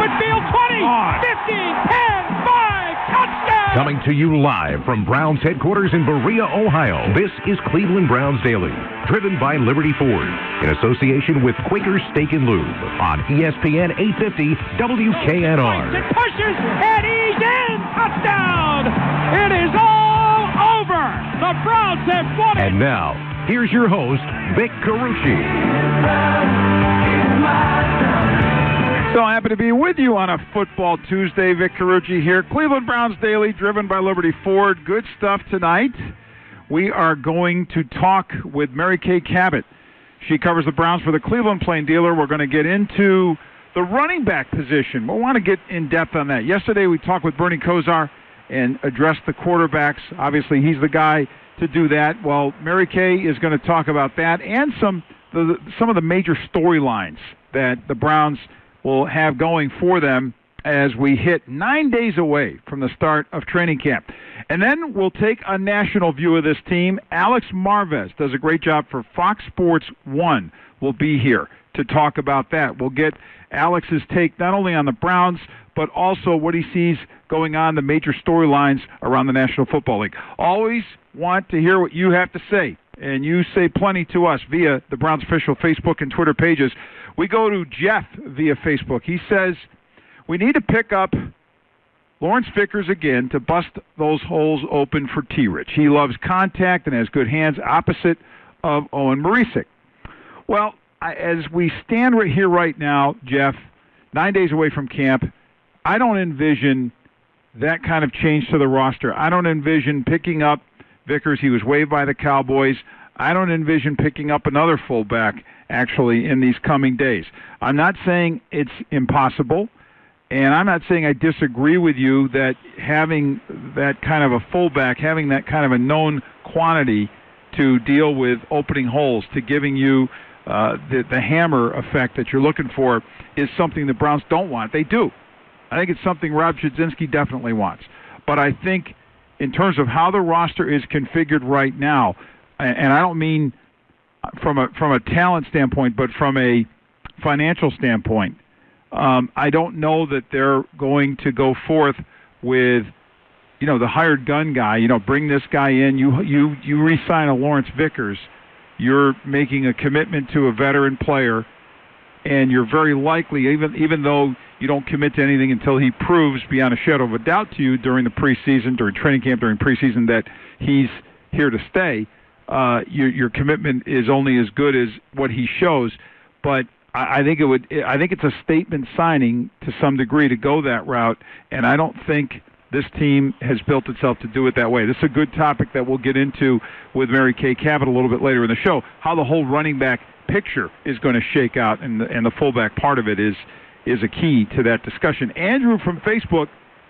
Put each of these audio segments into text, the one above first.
open field, 20, 15, 10, 5, touchdown! Coming to you live from Browns headquarters in Berea, Ohio, this is Cleveland Browns Daily, driven by Liberty Ford, in association with Quaker Steak and Lube, on ESPN 850 WKNR. It pushes, and he's in! Touchdown! It is all over! The Browns have won it! And now, here's your host, Vic Carucci. So happy to be with you on a Football Tuesday. Vic Carucci here. Cleveland Browns Daily, driven by Liberty Ford. Good stuff tonight. We are going to talk with Mary Kay Cabot. She covers the Browns for the Cleveland Plain Dealer. We're going to get into the running back position. We want to get in depth on that. Yesterday we talked with Bernie Kosar and addressed the quarterbacks. Obviously he's the guy to do that. Well, Mary Kay is going to talk about that and some of the major storylines that the Browns will have going for them as we hit 9 days away from the start of training camp. And then we'll take a national view of this team. Alex Marvez does a great job for Fox Sports 1. Will be here to talk about that. We'll get Alex's take not only on the Browns, but also what he sees going on, the major storylines around the National Football League. Always want to hear what you have to say, and you say plenty to us via the Browns official Facebook and Twitter pages. We go to Jeff via Facebook. He says, we need to pick up Lawrence Vickers again to bust those holes open for T-Rich. He loves contact and has good hands, opposite of Owen Marisic. Well, as we stand right here right now, Jeff, 9 days away from camp, I don't envision that kind of change to the roster. I don't envision picking up Vickers. He was waived by the Cowboys. I don't envision picking up another fullback, actually, in these coming days. I'm not saying it's impossible, and I'm not saying I disagree with you that having that kind of a fullback, having that kind of a known quantity to deal with opening holes, to giving you the hammer effect that you're looking for, is something the Browns don't want. They do. I think it's something Rob Chudzinski definitely wants. But I think in terms of how the roster is configured right now, and I don't mean from a talent standpoint, but from a financial standpoint, I don't know that they're going to go forth with, the hired gun guy. Bring this guy in. You re-sign a Lawrence Vickers. You're making a commitment to a veteran player, and you're very likely, even though you don't commit to anything until he proves beyond a shadow of a doubt to you during the preseason, during training camp, during preseason, that he's here to stay. Your commitment is only as good as what he shows. But I think it's a statement signing to some degree to go that route, and I don't think this team has built itself to do it that way. This is a good topic that we'll get into with Mary Kay Cabot a little bit later in the show, how the whole running back picture is going to shake out, and the fullback part of it is a key to that discussion. Andrew from Facebook,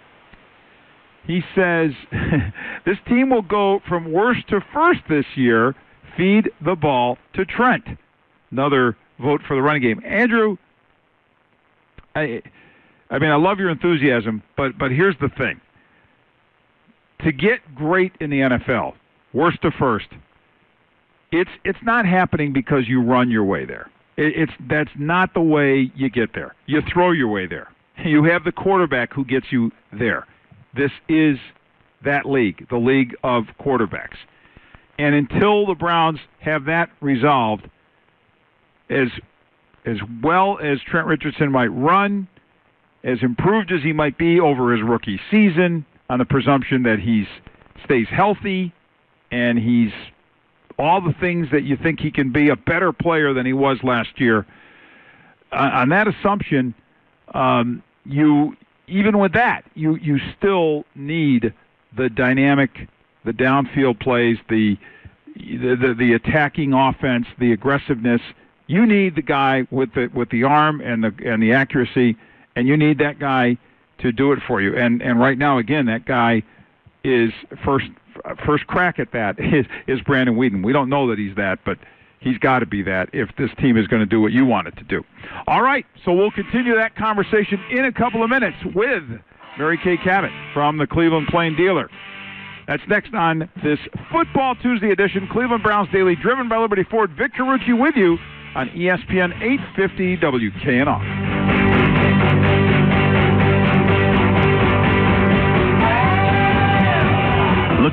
he says, this team will go from worst to first this year. Feed the ball to Trent. Another vote for the running game. Andrew, I love your enthusiasm, but here's the thing. To get great in the NFL, worst to first, it's not happening because you run your way there. That's not the way you get there. You throw your way there. You have the quarterback who gets you there. This is that league, the league of quarterbacks. And until the Browns have that resolved, as well as Trent Richardson might run, as improved as he might be over his rookie season, on the presumption that he stays healthy and he's all the things that you think he can be, a better player than he was last year. On that assumption, even with that, you still need the dynamic, the downfield plays, the attacking offense, the aggressiveness. You need the guy with the arm and the accuracy, and you need that guy to do it for you. And right now, again, that guy is first crack at that is Brandon Weeden. We don't know that he's that, but he's got to be that if this team is going to do what you want it to do. All right, so we'll continue that conversation in a couple of minutes with Mary Kay Cabot from the Cleveland Plain Dealer. That's next on this Football Tuesday edition, Cleveland Browns Daily, driven by Liberty Ford. Vic Carucci with you on ESPN 850 WKNR.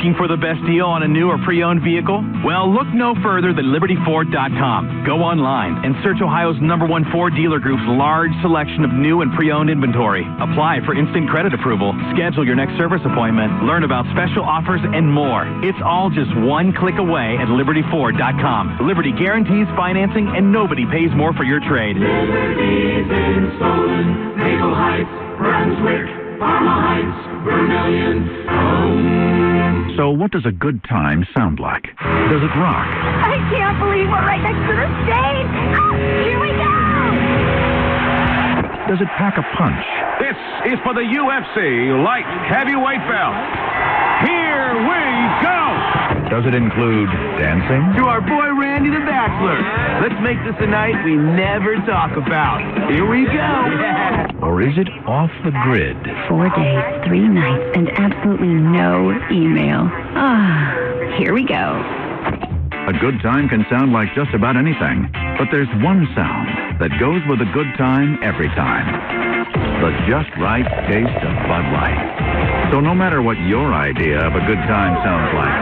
Looking for the best deal on a new or pre-owned vehicle? Well, look no further than LibertyFord.com. Go online and search Ohio's #1 Ford dealer group's large selection of new and pre-owned inventory. Apply for instant credit approval, schedule your next service appointment, learn about special offers, and more. It's all just one click away at LibertyFord.com. Liberty guarantees financing, and nobody pays more for your trade. Liberty's in Solon, Maple Heights, Brunswick, Parma Heights, Vermilion, home. So what does a good time sound like? Does it rock? I can't believe we're right next to the stage. Oh, here we go. Does it pack a punch? This is for the UFC light heavyweight belt. Here we go! Does it include dancing? To our boy Randy the Bachelor. Let's make this a night we never talk about. Here we go. Yeah. Or is it off the grid? 4 days, 3 nights, and absolutely no email. Ah, here we go. A good time can sound like just about anything, but there's one sound that goes with a good time every time. The just right taste of Bud Light. So no matter what your idea of a good time sounds like,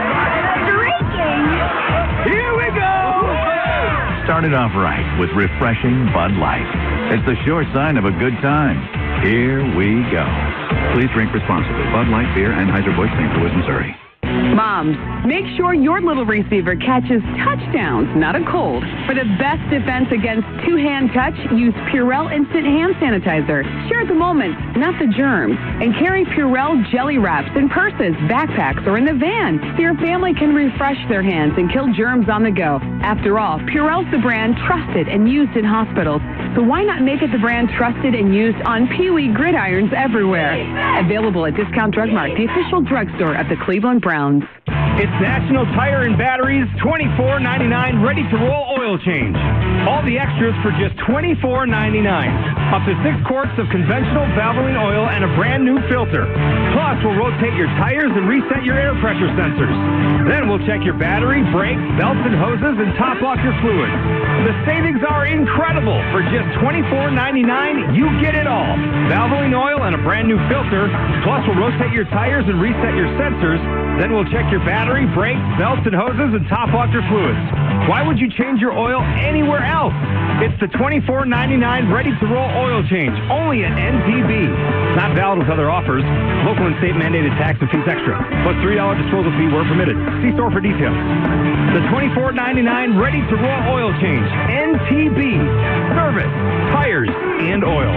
Here we go. start it off right with refreshing Bud Light. It's the sure sign of a good time. Here we go. Please drink responsibly. Bud Light Beer, Anheuser-Busch, St. Louis, Missouri. Moms, make sure your little receiver catches touchdowns, not a cold. For the best defense against two-hand touch, use Purell Instant Hand Sanitizer. Share the moments, not the germs. And carry Purell jelly wraps in purses, backpacks, or in the van so your family can refresh their hands and kill germs on the go. After all, Purell's the brand trusted and used in hospitals. So why not make it the brand trusted and used on Pee Wee gridirons everywhere? Available at Discount Drug Mart, the official drugstore of the Cleveland Browns. It's National Tire and Batteries $24.99 ready-to-roll oil change. All the extras for just $24.99. Up to 6 quarts of conventional Valvoline oil and a brand new filter. Plus, we'll rotate your tires and reset your air pressure sensors. Then we'll check your battery, brakes, belts and hoses, and top off your fluids. The savings are incredible. For just $24.99, you get it all. Valvoline oil and a brand new filter. Plus, we'll rotate your tires and reset your sensors. Then we'll check your battery, brakes, belts and hoses, and top off your fluids. Why would you change your oil anywhere else? It's the $24.99 ready-to-roll oil change, only at NTB. Not valid with other offers. Local and state mandated tax and fees extra. Plus $3 disposal fee where permitted. See store for details. The $24.99 ready-to-roll oil change. NTB. Service, tires, and oil.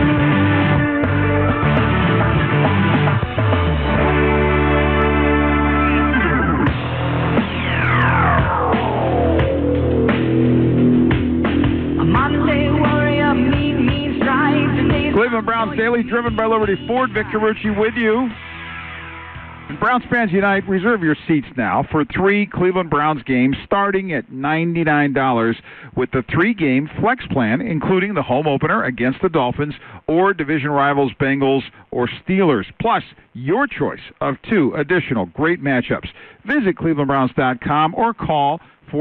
Cleveland Browns Daily, driven by Liberty Ford. Vic Carucci with you. And Browns fans unite. Reserve your seats now for 3 Cleveland Browns games starting at $99 with the 3-game flex plan, including the home opener against the Dolphins or division rivals Bengals or Steelers, plus your choice of 2 additional great matchups. Visit clevelandbrowns.com or call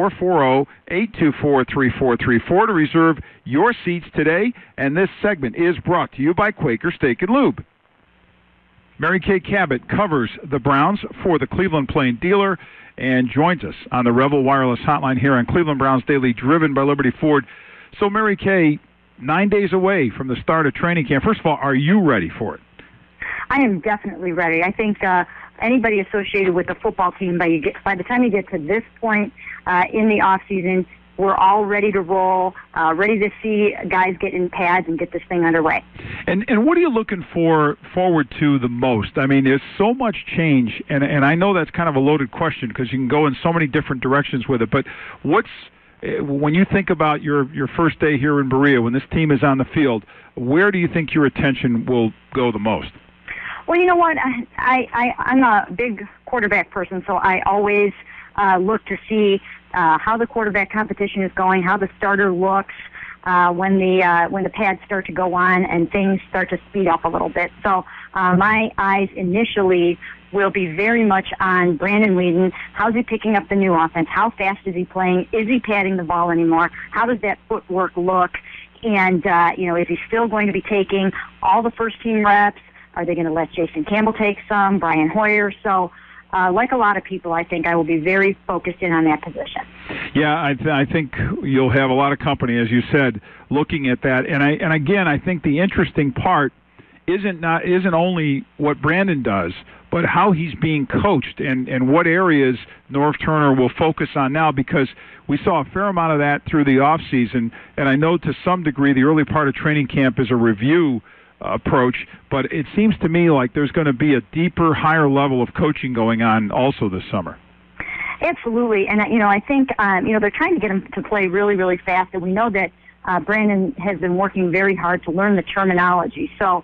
440-824-3434 to reserve your seats today. And this segment is brought to you by Quaker Steak & Lube. Mary Kay Cabot covers the Browns for the Cleveland Plain Dealer and joins us on the Revel Wireless Hotline here on Cleveland Browns Daily, driven by Liberty Ford. So, Mary Kay, 9 days away from the start of training camp. First of all, are you ready for it? I am definitely ready. I think anybody associated with the football team, by the time you get to this point in the off season, we're all ready to roll, ready to see guys get in pads and get this thing underway. And what are you looking forward to the most? I mean, there's so much change, and I know that's kind of a loaded question because you can go in so many different directions with it. But when you think about your first day here in Berea, when this team is on the field, where do you think your attention will go the most? Well, you know what? I'm a big quarterback person, so I always look to see how the quarterback competition is going, how the starter looks when the pads start to go on and things start to speed up a little bit. So my eyes initially will be very much on Brandon Weeden. How's he picking up the new offense? How fast is he playing? Is he padding the ball anymore? How does that footwork look? And is he still going to be taking all the first team reps? Are they going to let Jason Campbell take some? Brian Hoyer? So like a lot of people, I think I will be very focused in on that position. Yeah, I think you'll have a lot of company, as you said, looking at that. And again, I think the interesting part isn't only what Brandon does, but how he's being coached and what areas Norv Turner will focus on now, because we saw a fair amount of that through the off season, and I know to some degree the early part of training camp is a review approach, but it seems to me like there's going to be a deeper, higher level of coaching going on also this summer. Absolutely, and I think they're trying to get him to play really, really fast, and we know that Brandon has been working very hard to learn the terminology. So,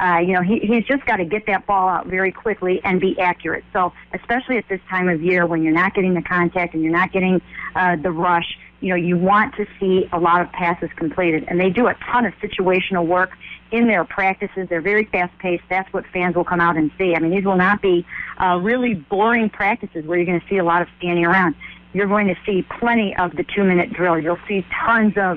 he's just got to get that ball out very quickly and be accurate. So, especially at this time of year when you're not getting the contact and you're not getting the rush, you want to see a lot of passes completed, and they do a ton of situational work in their practices. They're very fast-paced. That's what fans will come out and see. I mean, these will not be really boring practices where you're going to see a lot of standing around. You're going to see plenty of the 2-minute drill. You'll see tons of,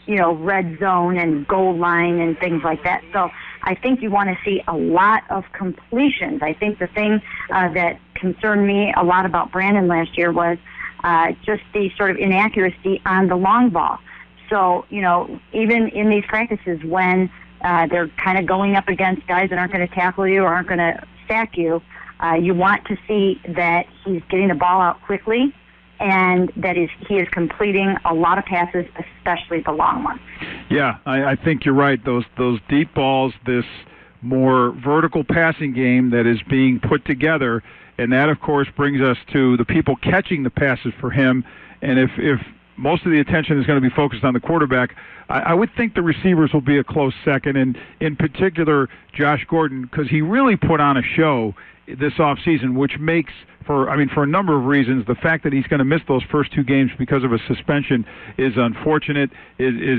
red zone and goal line and things like that. So I think you want to see a lot of completions. I think the thing that concerned me a lot about Brandon last year was just the sort of inaccuracy on the long ball. So, even in these practices when they're kind of going up against guys that aren't going to tackle you or aren't going to sack you, you want to see that he's getting the ball out quickly and that he is completing a lot of passes, especially the long ones. Yeah, I think you're right. Those deep balls, this more vertical passing game that is being put together, and that, of course, brings us to the people catching the passes for him. And if most of the attention is going to be focused on the quarterback, I would think the receivers will be a close second, and in particular Josh Gordon, because he really put on a show this offseason, which makes, for a number of reasons, the fact that he's going to miss those first 2 games because of a suspension is unfortunate, is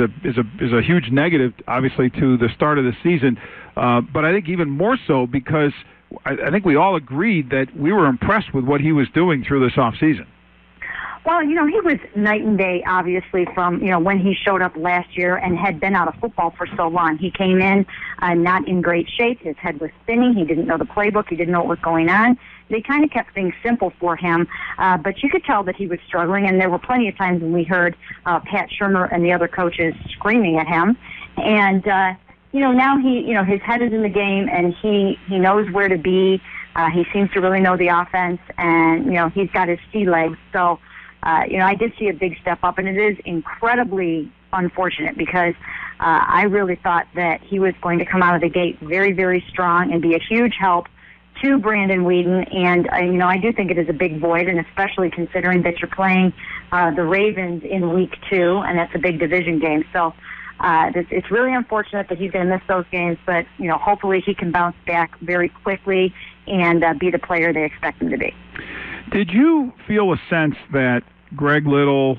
a huge negative, obviously, to the start of the season. But I think even more so because I think we all agreed that we were impressed with what he was doing through this offseason. Well, he was night and day, obviously, from, when he showed up last year and had been out of football for so long. He came in not in great shape. His head was spinning. He didn't know the playbook. He didn't know what was going on. They kind of kept things simple for him, but you could tell that he was struggling, and there were plenty of times when we heard Pat Shurmur and the other coaches screaming at him. And, now his head is in the game, and he knows where to be. He seems to really know the offense, and, he's got his sea legs. So, I did see a big step up, and it is incredibly unfortunate because I really thought that he was going to come out of the gate very, very strong and be a huge help to Brandon Weeden. And, I do think it is a big void, and especially considering that you're playing the Ravens in week 2, and that's a big division game. So it's really unfortunate that he's going to miss those games, but, hopefully he can bounce back very quickly and be the player they expect him to be. Did you feel a sense that Greg Little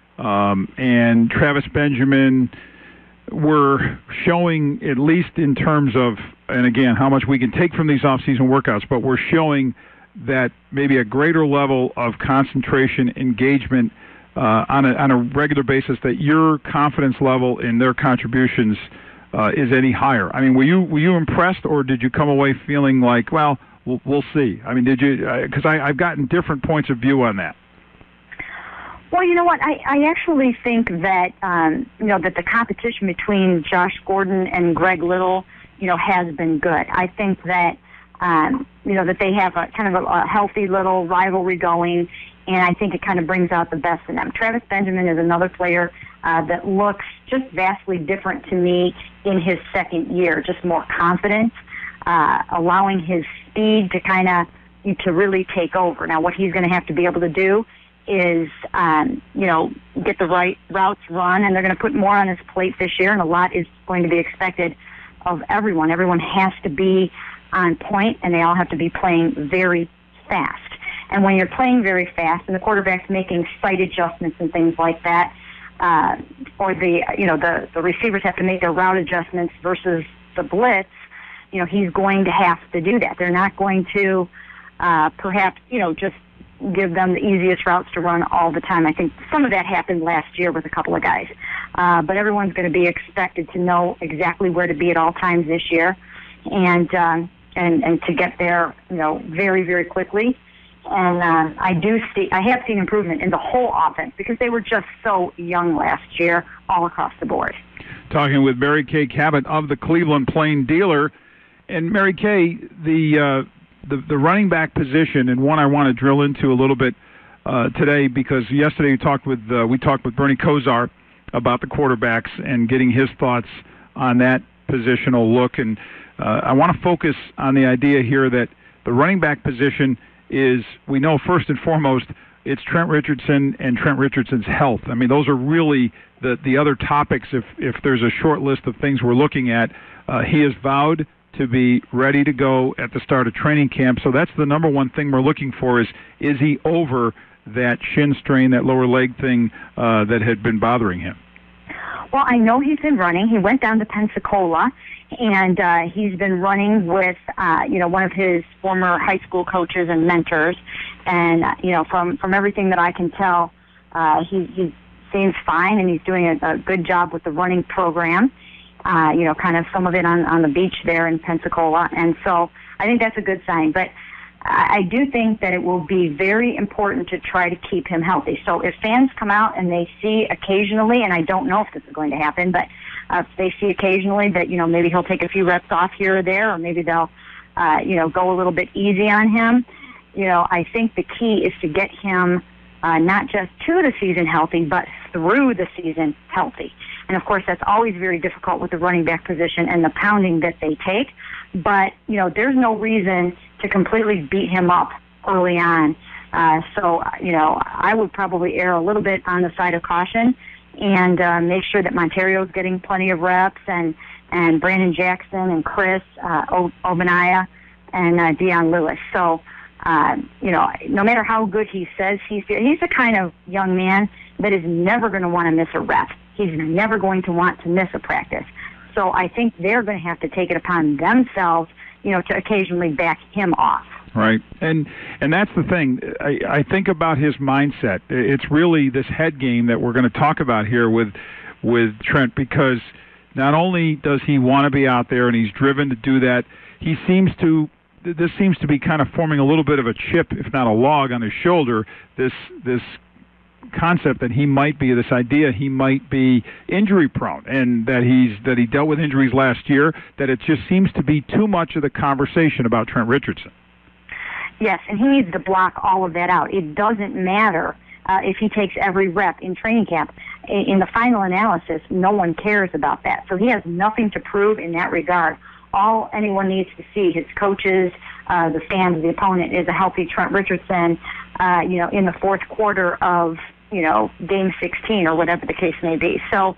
and Travis Benjamin were showing, at least in terms of, and again, how much we can take from these off-season workouts, but we're showing that maybe a greater level of concentration, engagement on a regular basis, that your confidence level in their contributions is any higher? I mean, were you impressed, or did you come away feeling like, well, we'll see? I mean, did you? Because I've gotten different points of view on that. Well, you know what? I actually think that that the competition between Josh Gordon and Greg Little, has been good. I think that that they have a kind of a healthy little rivalry going, and I think it kind of brings out the best in them. Travis Benjamin is another player that looks just vastly different to me in his second year, just more confident, allowing his speed to kind of to really take over. Now, what he's going to have to be able to do is, get the right routes run, and they're going to put more on his plate this year, and a lot is going to be expected of everyone. Everyone has to be on point, and they all have to be playing very fast. And when you're playing very fast, and the quarterback's making sight adjustments and things like that, or the receivers have to make their route adjustments versus the blitz, he's going to have to do that. They're not going to perhaps, just give them the easiest routes to run all the time. I think some of that happened last year with a couple of guys. But everyone's going to be expected to know exactly where to be at all times this year. And, and to get there, very, very quickly. And I have seen improvement in the whole offense because they were just so young last year all across the board. Talking with Mary Kay Cabot of the Cleveland Plain Dealer. And Mary Kay, the running back position, and one I want to drill into a little bit today, because yesterday we talked with Bernie Kosar about the quarterbacks and getting his thoughts on that positional look. And I want to focus on the idea here that the running back position is, we know first and foremost, it's Trent Richardson and Trent Richardson's health. I mean, those are really the other topics. If there's a short list of things we're looking at, he has vowed to be ready to go at the start of training camp. So that's the number one thing we're looking for is he over that shin strain, that lower leg thing that had been bothering him? Well, I know he's been running. He went down to Pensacola, and he's been running with, one of his former high school coaches and mentors. And, from everything that I can tell, he seems fine, and he's doing a good job with the running program. Kind of some of it on the beach there in Pensacola. And so I think that's a good sign. But I do think that it will be very important to try to keep him healthy. So if fans come out and they see occasionally, and I don't know if this is going to happen, but if they see occasionally that, maybe he'll take a few reps off here or there, or maybe they'll, go a little bit easy on him, I think the key is to get him not just to the season healthy, but through the season healthy. And, of course, that's always very difficult with the running back position and the pounding that they take. But, there's no reason to completely beat him up early on. So, I would probably err a little bit on the side of caution and make sure that Monterio's getting plenty of reps, and Brandon Jackson and Chris Ogbonnaya and Deion Lewis. So, no matter how good he says he's the kind of young man that is never going to want to miss a rep. He's never going to want to miss a practice. So I think they're going to have to take it upon themselves, to occasionally back him off. Right. And that's the thing. I think about his mindset. It's really this head game that we're going to talk about here with Trent, because not only does he want to be out there and he's driven to do that, this seems to be kind of forming a little bit of a chip, if not a log, on his shoulder, this concept that he might be injury prone, and that he dealt with injuries last year, that it just seems to be too much of the conversation about Trent Richardson. Yes, and he needs to block all of that out. It doesn't matter if he takes every rep in training camp. In the final analysis, no one cares about that. So he has nothing to prove in that regard. All anyone needs to see, his coaches, the fans, the opponent, is a healthy Trent Richardson, in the fourth quarter of, game 16 or whatever the case may be. So,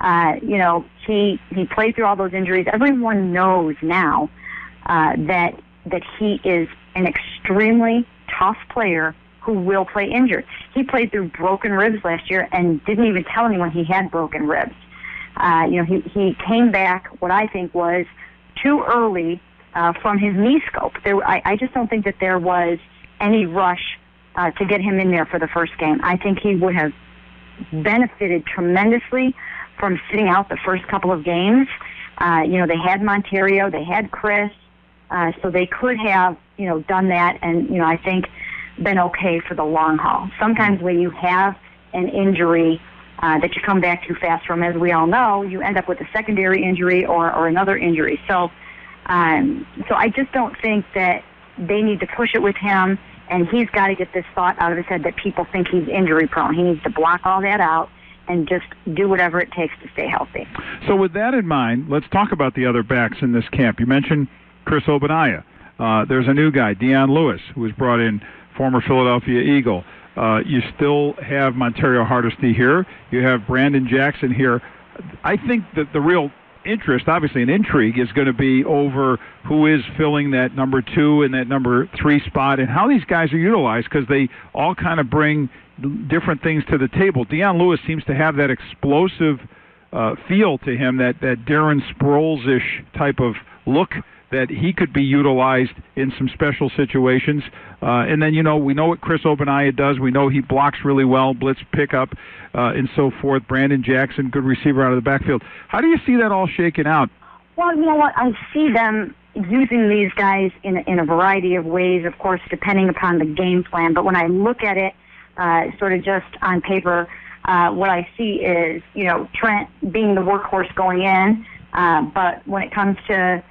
he played through all those injuries. Everyone knows now that he is an extremely tough player who will play injured. He played through broken ribs last year and didn't even tell anyone he had broken ribs. He came back, what I think was too early from his knee scope. I just don't think that there was any rush to get him in there for the first game. I think he would have benefited tremendously from sitting out the first couple of games. They had Monterio, they had Chris, so they could have, done that and, I think been okay for the long haul. Sometimes when you have an injury that you come back too fast from, as we all know, you end up with a secondary injury or another injury. So I just don't think that they need to push it with him, and he's got to get this thought out of his head that people think he's injury prone. He needs to block all that out and just do whatever it takes to stay healthy. So with that in mind, let's talk about the other backs in this camp. You mentioned Chris Ogbonnaya. There's a new guy, Deion Lewis, who was brought in, former Philadelphia Eagle. You still have Monterio Hardesty here. You have Brandon Jackson here. I think that the real interest, obviously an intrigue, is going to be over who is filling that number 2 and that number 3 spot and how these guys are utilized, because they all kind of bring different things to the table. Deion Lewis seems to have that explosive feel to him, that Darren Sproles-ish type of look, that he could be utilized in some special situations. And then, we know what Chris Ogbonnaya does. We know he blocks really well, blitz pickup, and so forth. Brandon Jackson, good receiver out of the backfield. How do you see that all shaking out? Well, you know what? I see them, using these guys in a variety of ways, of course, depending upon the game plan. But when I look at it sort of just on paper, what I see is, Trent being the workhorse going in. But when it comes to,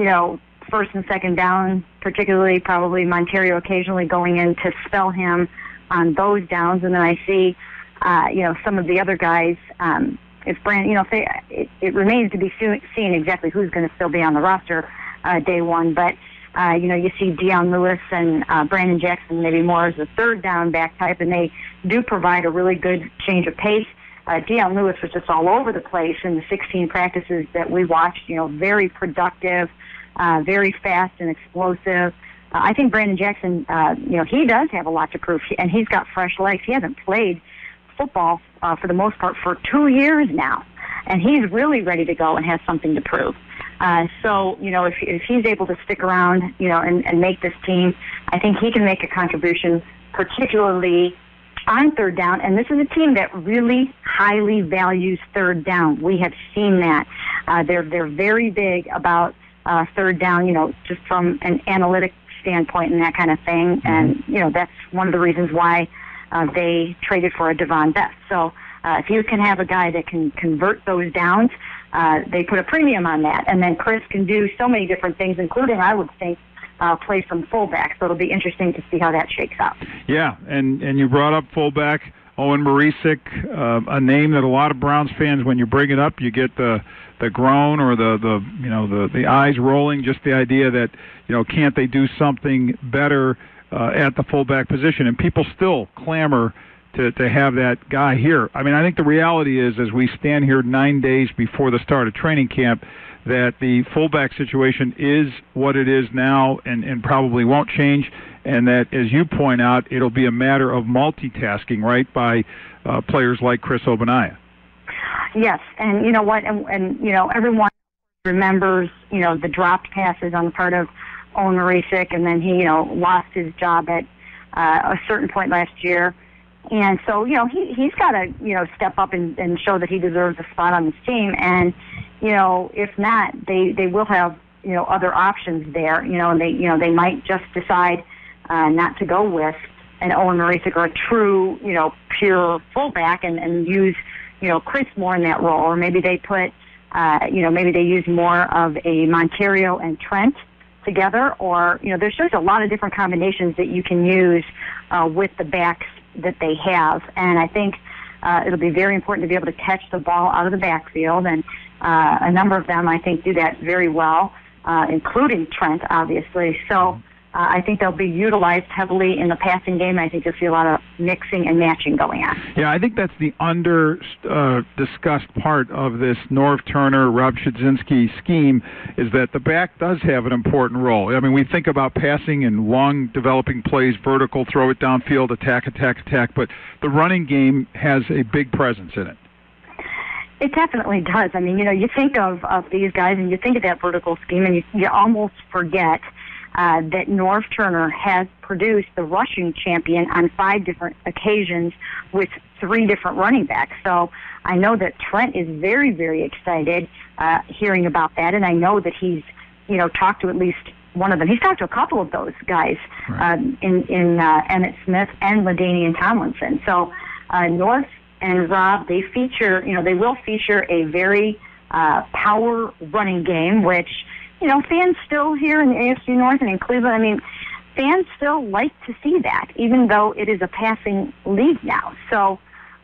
first and second down, particularly probably Montario occasionally going in to spell him on those downs. And then I see, some of the other guys, if it remains to be seen exactly who's going to still be on the roster day one. But, you see Dion Lewis and Brandon Jackson maybe more as a third down back type, and they do provide a really good change of pace. Dion Lewis was just all over the place in the 16 practices that we watched, very productive, very fast and explosive. I think Brandon Jackson, he does have a lot to prove, and he's got fresh legs. He hasn't played football for the most part for 2 years now, and he's really ready to go and has something to prove. So, if he's able to stick around, and make this team, I think he can make a contribution, particularly on third down. And this is a team that really highly values third down. We have seen that. They're very big about third down, just from an analytic standpoint and that kind of thing. And, that's one of the reasons why they traded for a Devon Best. So if you can have a guy that can convert those downs, they put a premium on that. And then Chris can do so many different things, including, I would think, play some fullback. So it'll be interesting to see how that shakes out. Yeah, and you brought up fullback Owen Marisic, a name that a lot of Browns fans, when you bring it up, you get the groan or the eyes rolling. Just the idea that can't they do something better at the fullback position? And people still clamor to have that guy here. I mean, I think the reality is, as we stand here 9 days before the start of training camp, that the fullback situation is what it is now and probably won't change, and that, as you point out, it'll be a matter of multitasking, right, by players like Chris Ogbonnaya. Yes, and you know what, and everyone remembers, the dropped passes on the part of Owen Marisic, and then he, lost his job at a certain point last year. And so, he's got to, step up and show that he deserves a spot on this team. And, if not, they will have, other options there, and they might just decide not to go with an Owen Marisic or a true, pure fullback and use, Chris more in that role. Or maybe they put, maybe they use more of a Montario and Trent together. Or, there's just a lot of different combinations that you can use with the backs that they have. And I think it'll be very important to be able to catch the ball out of the backfield. And a number of them, I think, do that very well, including Trent, obviously. So I think they'll be utilized heavily in the passing game. I think you'll see a lot of mixing and matching going on. Yeah, I think that's the discussed part of this Norv Turner, Rob Chudzinski scheme, is that the back does have an important role. I mean, we think about passing and long developing plays, vertical, throw it downfield, attack, but the running game has a big presence in it. It definitely does. I mean, you think of these guys and you think of that vertical scheme, and you almost forget that Norv Turner has produced the rushing champion on 5 different occasions with 3 different running backs. So I know that Trent is very, very excited hearing about that, and I know that he's, talked to at least one of them. He's talked to a couple of those guys, right, in Emmitt Smith and LaDainian Tomlinson. So North and Rob, they will feature a very power running game, which, fans still here in the AFC North and in Cleveland, I mean, fans still like to see that, even though it is a passing league now. So,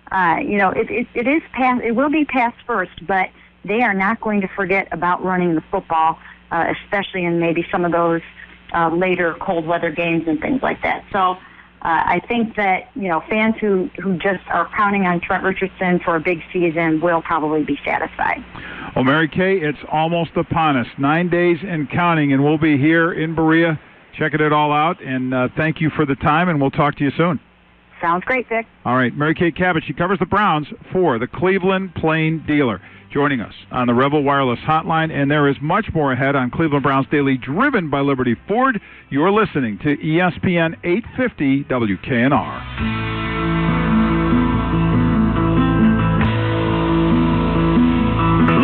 it will be pass first, but they are not going to forget about running the football, especially in maybe some of those later cold weather games and things like that. So, I think that, fans who just are counting on Trent Richardson for a big season will probably be satisfied. Well, Mary Kay, it's almost upon us. 9 days and counting, and we'll be here in Berea checking it all out. And thank you for the time, and we'll talk to you soon. Sounds great, Vic. All right, Mary Kay Cabot, she covers the Browns for the Cleveland Plain Dealer, joining us on the Rebel Wireless Hotline. And there is much more ahead on Cleveland Browns Daily, driven by Liberty Ford. You're listening to ESPN 850 WKNR.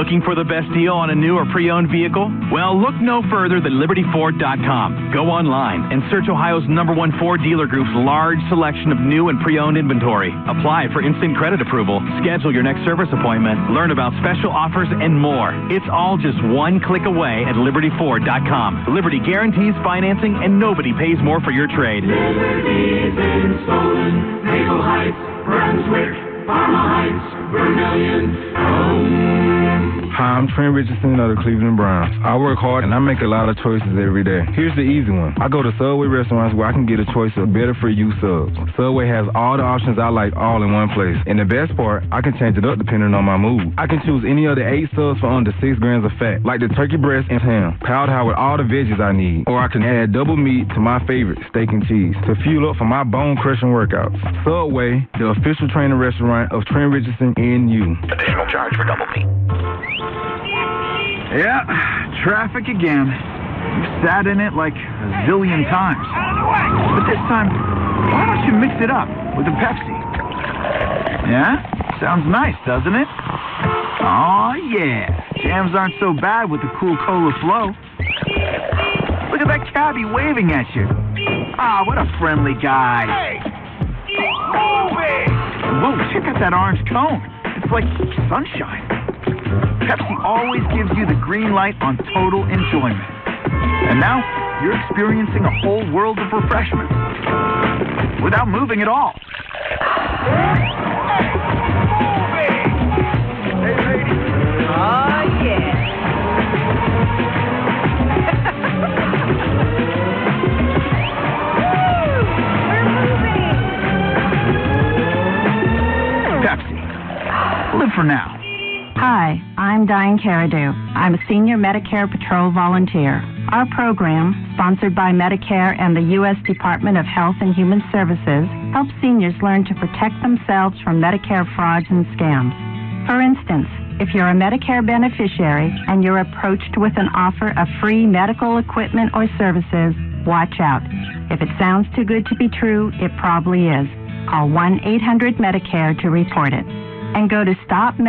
Looking for the best deal on a new or pre-owned vehicle? Well, look no further than LibertyFord.com. Go online and search Ohio's #1 Ford dealer group's large selection of new and pre-owned inventory. Apply for instant credit approval, schedule your next service appointment, learn about special offers, and more. It's all just one click away at LibertyFord.com. Liberty guarantees financing, and nobody pays more for your trade. Liberty's in Solon, Maple Heights, Brunswick, Parma Heights, Vermillion, Hi, I'm Trent Richardson of the Cleveland Browns. I work hard and I make a lot of choices every day. Here's the easy one. I go to Subway restaurants where I can get a choice of better for you subs. Subway has all the options I like all in one place. And the best part, I can change it up depending on my mood. I can choose any of the 8 subs for under 6 grams of fat, like the turkey breast and ham, piled high with all the veggies I need. Or I can add double meat to my favorite, steak and cheese, to fuel up for my bone-crushing workouts. Subway, the official training restaurant of Trent Richardson and you. Additional charge for double meat. Yeah, traffic again. You've sat in it like a zillion times. But this time, why don't you mix it up with a Pepsi? Yeah? Sounds nice, doesn't it? Aw, yeah. Jams aren't so bad with the cool cola flow. Look at that cabbie waving at you. Ah, what a friendly guy. Hey! Move it! Whoa, check out that orange cone. It's like sunshine. Pepsi always gives you the green light on total enjoyment. And now, you're experiencing a whole world of refreshment without moving at all. Hey, lady. Oh, yeah. We're moving. Pepsi. Live for now. Hi, I'm Diane Caradu. I'm a senior Medicare Patrol volunteer. Our program, sponsored by Medicare and the U.S. Department of Health and Human Services, helps seniors learn to protect themselves from Medicare frauds and scams. For instance, if you're a Medicare beneficiary and you're approached with an offer of free medical equipment or services, watch out. If it sounds too good to be true, it probably is. Call 1-800-MEDICARE to report it. And go to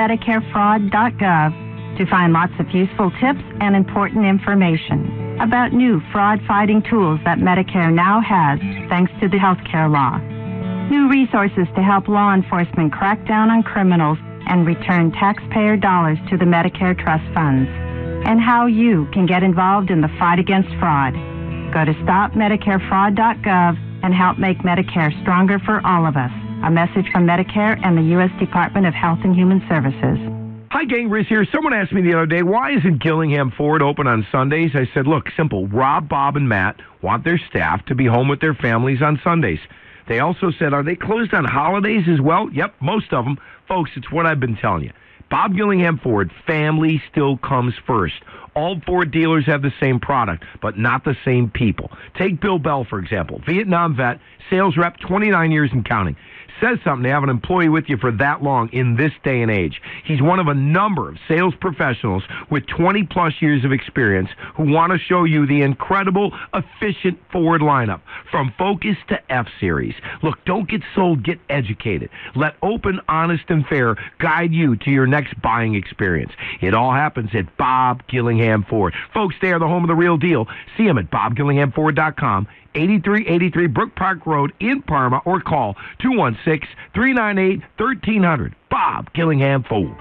stopmedicarefraud.gov to find lots of useful tips and important information about new fraud-fighting tools that Medicare now has thanks to the healthcare law. New resources to help law enforcement crack down on criminals and return taxpayer dollars to the Medicare trust funds. And how you can get involved in the fight against fraud. Go to stopmedicarefraud.gov and help make Medicare stronger for all of us. A message from Medicare and the U.S. Department of Health and Human Services. Hi, gang, Riz here. Someone asked me the other day, why isn't Gillingham Ford open on Sundays? I said, look, simple. Rob, Bob, and Matt want their staff to be home with their families on Sundays. They also said, are they closed on holidays as well? Yep, most of them. Folks, it's what I've been telling you. Bob Gillingham Ford, family still comes first. All Ford dealers have the same product, but not the same people. Take Bill Bell, for example. Vietnam vet, sales rep, 29 years and counting. Says something to have an employee with you for that long in this day and age. He's one of a number of sales professionals with 20-plus years of experience who want to show you the incredible, efficient Ford lineup, from Focus to F-Series. Look, don't get sold, get educated. Let open, honest, and fair guide you to your next buying experience. It all happens at Bob Gillingham Ford. Folks, they are the home of the real deal. See them at BobGillinghamFord.com. 8383 Brook Park Road in Parma, or call 216-398-1300. Bob Gillingham Ford.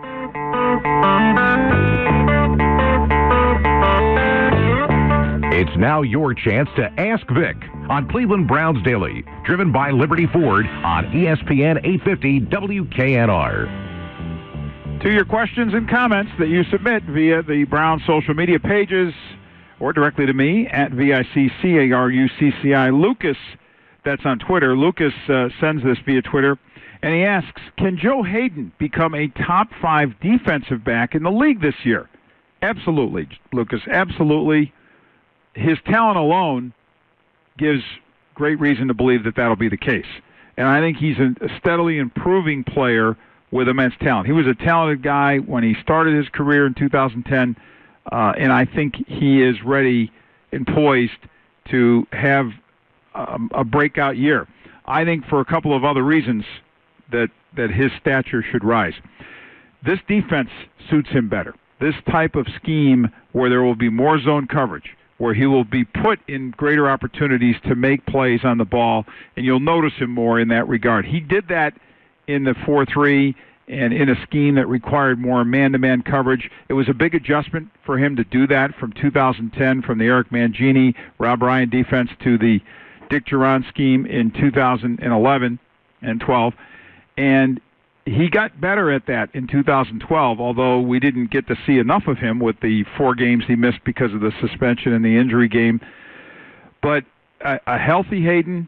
It's now your chance to Ask Vic on Cleveland Browns Daily, driven by Liberty Ford on ESPN 850 WKNR. To your questions and comments that you submit via the Browns social media pages, or directly to me at VICCARUCCI. Lucas, that's on Twitter. Lucas sends this via Twitter, and he asks, can Joe Hayden become a top 5 defensive back in the league this year? Absolutely, Lucas, absolutely. His talent alone gives great reason to believe that that'll be the case. And I think he's a steadily improving player with immense talent. He was a talented guy when he started his career in 2010, and I think he is ready and poised to have a breakout year. I think for a couple of other reasons that his stature should rise. this defense suits him better. This type of scheme where there will be more zone coverage, where he will be put in greater opportunities to make plays on the ball, and you'll notice him more in that regard. He did that in the 4-3 and in a scheme that required more man-to-man coverage. It was a big adjustment for him to do that from 2010, from the Eric Mangini, Rob Ryan defense to the Dick Duran scheme in 2011 and 12. And he got better at that in 2012, although we didn't get to see enough of him with the 4 games he missed because of the suspension and the injury game. But a healthy Hayden,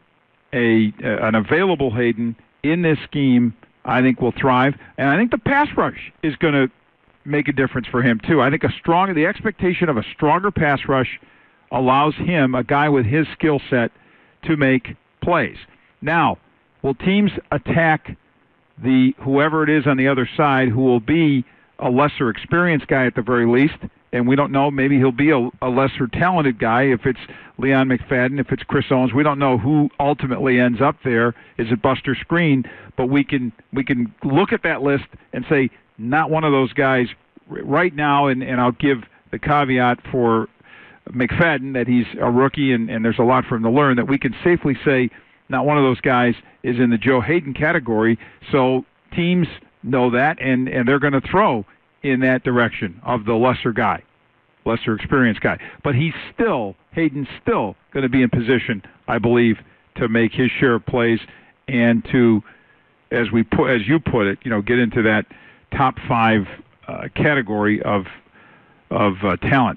an available Hayden in this scheme, I think will thrive. And I think the pass rush is going to make a difference for him, too. I think the expectation of a stronger pass rush allows him, a guy with his skill set, to make plays. Now, will teams attack whoever it is on the other side, who will be a lesser experienced guy at the very least, and we don't know, maybe he'll be a lesser talented guy if it's Leon McFadden, if it's Chris Owens. We don't know who ultimately ends up there. Is it Buster Skrine? But we can look at that list and say, not one of those guys right now, and I'll give the caveat for McFadden that he's a rookie and there's a lot for him to learn, that we can safely say not one of those guys is in the Joe Hayden category. So teams know that, and they're going to throw in that direction of the lesser experienced guy. But Hayden's still going to be in position, I believe, to make his share of plays and to, as you put it, get into that top 5 category of talent.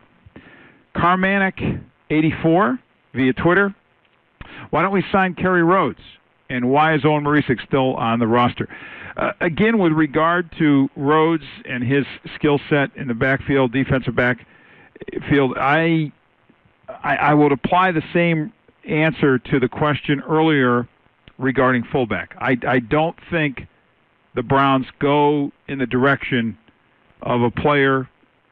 Carmanic 84 via Twitter. Why don't we sign Kerry Rhodes? And why is Owen Marisic still on the roster? Again, with regard to Rhodes and his skill set in the backfield, defensive backfield, I would apply the same answer to the question earlier regarding fullback. I don't think the Browns go in the direction of a player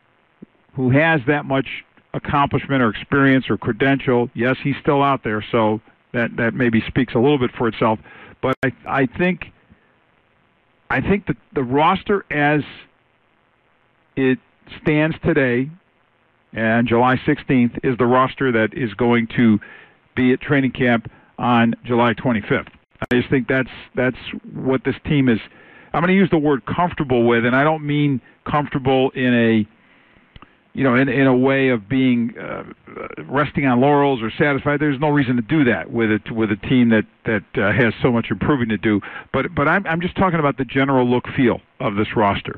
who has that much accomplishment or experience or credential. Yes, he's still out there, so that maybe speaks a little bit for itself. But I think that the roster as it stands today, and July 16th, is the roster that is going to be at training camp on July 25th. I just think that's what this team is. I'm going to use the word comfortable with, and I don't mean comfortable in a in a way of being resting on laurels or satisfied. There's no reason to do that with a team that has so much improving to do. But I'm just talking about the general look feel of this roster.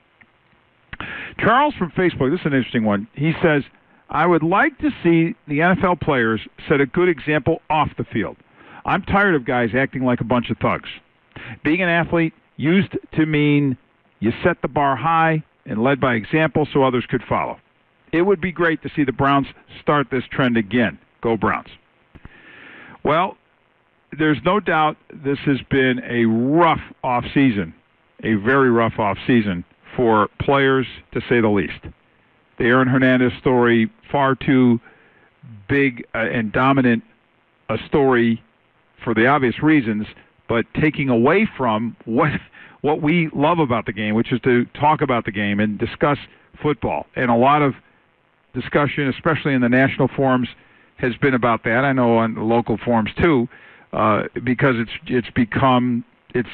Charles from Facebook, this is an interesting one. He says, I would like to see the NFL players set a good example off the field. I'm tired of guys acting like a bunch of thugs. Being an athlete used to mean you set the bar high and led by example so others could follow. It would be great to see the Browns start this trend again. Go Browns. Well, there's no doubt this has been a rough off-season, a very rough off-season for players, to say the least. The Aaron Hernandez story, far too big and dominant a story for the obvious reasons, but taking away from what we love about the game, which is to talk about the game and discuss football. And a lot of discussion, especially in the national forums, has been about that. I know on the local forums too, because it's become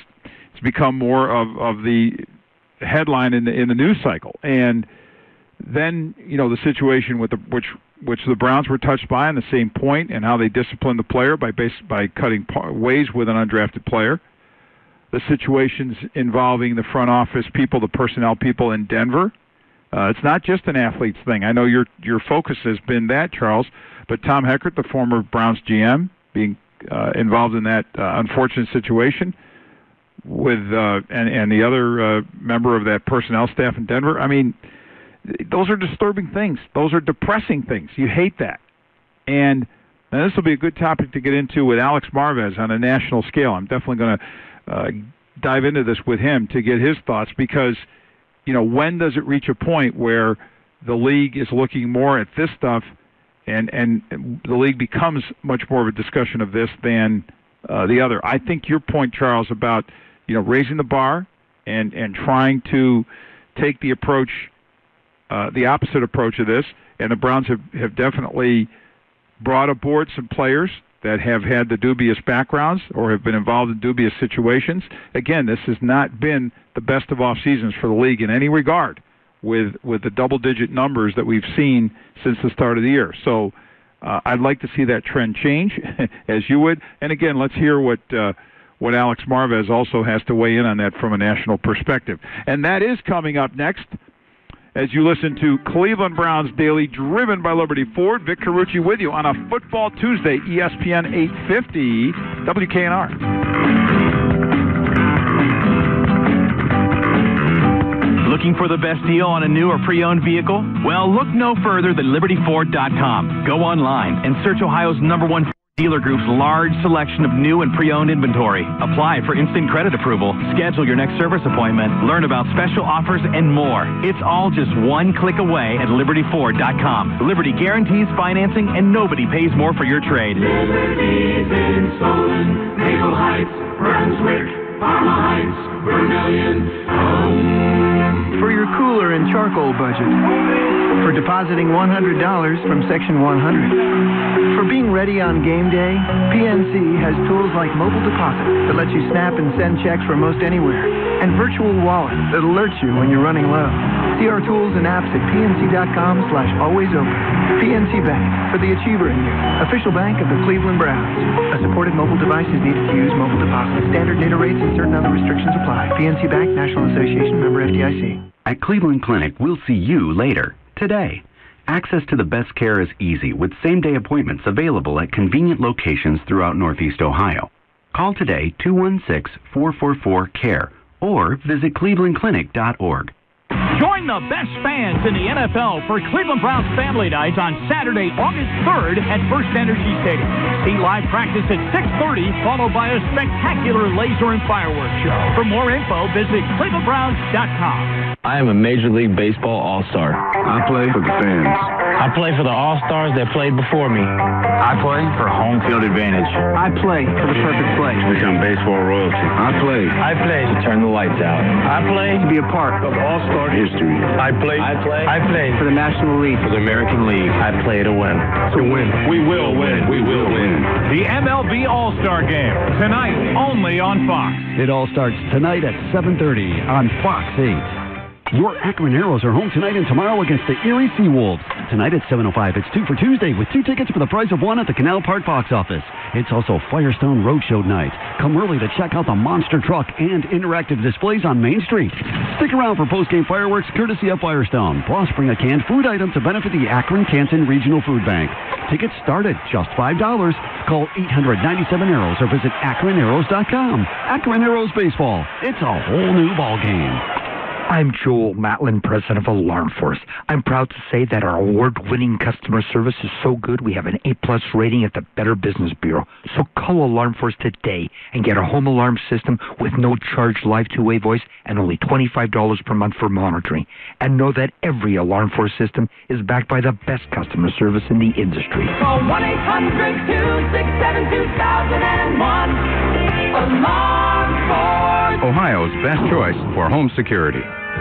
more of the headline in the news cycle. And then the situation with which the Browns were touched by on the same point, and how they disciplined the player by cutting ways with an undrafted player. The situations involving the front office people, the personnel people in Denver. It's not just an athlete's thing. I know your focus has been that, Charles, but Tom Heckert, the former Browns GM, being involved in that unfortunate situation with and the other member of that personnel staff in Denver. I mean, those are disturbing things. Those are depressing things. You hate that. And this will be a good topic to get into with Alex Marvez on a national scale. I'm definitely going to dive into this with him to get his thoughts, because, when does it reach a point where the league is looking more at this stuff and the league becomes much more of a discussion of this than the other? I think your point, Charles, about, raising the bar and trying to take the approach, the opposite approach of this. And the Browns have definitely brought aboard some players that have had the dubious backgrounds or have been involved in dubious situations. Again, this has not been the best of off seasons for the league in any regard, with the double-digit numbers that we've seen since the start of the year. So I'd like to see that trend change, as you would. And again, let's hear what Alex Marvez also has to weigh in on that from a national perspective. And that is coming up next as you listen to Cleveland Browns Daily, driven by Liberty Ford. Vic Carucci with you on a Football Tuesday, ESPN 850 WKNR. Looking for the best deal on a new or pre-owned vehicle? Well, look no further than LibertyFord.com. Go online and search Ohio's #1 dealer group's large selection of new and pre-owned inventory. Apply for instant credit approval. Schedule your next service appointment. Learn about special offers and more. It's all just one click away at LibertyFord.com. Liberty guarantees financing and nobody pays more for your trade. Liberty's in Solon, Maple Heights, Brunswick, Parma Heights, Vermilion, For your cooler and charcoal budget. For depositing $100 from Section 100. For being ready on game day, PNC has tools like mobile deposit that lets you snap and send checks from most anywhere, and virtual wallet that alerts you when you're running low. See our tools and apps at pnc.com/alwaysopen. PNC Bank, for the achiever in you. Official bank of the Cleveland Browns. A supported mobile device is needed to use mobile deposit. Standard data rates and certain other restrictions apply. PNC Bank, National Association, member FDIC. At Cleveland Clinic, we'll see you later, today. Access to the best care is easy with same-day appointments available at convenient locations throughout Northeast Ohio. Call today 216-444-CARE or visit clevelandclinic.org. Join the best fans in the NFL for Cleveland Browns Family Night on Saturday, August 3rd at First Energy Stadium. See live practice at 6:30, followed by a spectacular laser and fireworks show. For more info, visit clevelandbrowns.com. I am a Major League Baseball All-Star. I play for the fans. I play for the All-Stars that played before me. I play for home field advantage. I play for the perfect play. To become baseball royalty. I play to turn the lights out. I play to be a part of All-Star history. I play for the National League. For the American League. I play to win. To win. We will win. We will win. The MLB All-Star Game, tonight only on Fox. It all starts tonight at 7:30 on Fox 8. Your Akron Arrows are home tonight and tomorrow against the Erie Seawolves. Tonight at 7:05, it's 2 for Tuesday with 2 tickets for the price of 1 at the Canal Park box office. It's also Firestone Roadshow night. Come early to check out the monster truck and interactive displays on Main Street. Stick around for post-game fireworks courtesy of Firestone. Plus, bring a canned food item to benefit the Akron-Canton Regional Food Bank. Tickets start at just $5. Call 897-ARROWS or visit AkronArrows.com. Akron Arrows Baseball. It's a whole new ball game. I'm Joel Matlin, president of Alarm Force. I'm proud to say that our award-winning customer service is so good we have an A+ rating at the Better Business Bureau. So call Alarm Force today and get a home alarm system with no charge live two-way voice and only $25 per month for monitoring. And know that every Alarm Force system is backed by the best customer service in the industry. Call 1-800-267-2001. Alarm Force. Ohio's best choice for home security.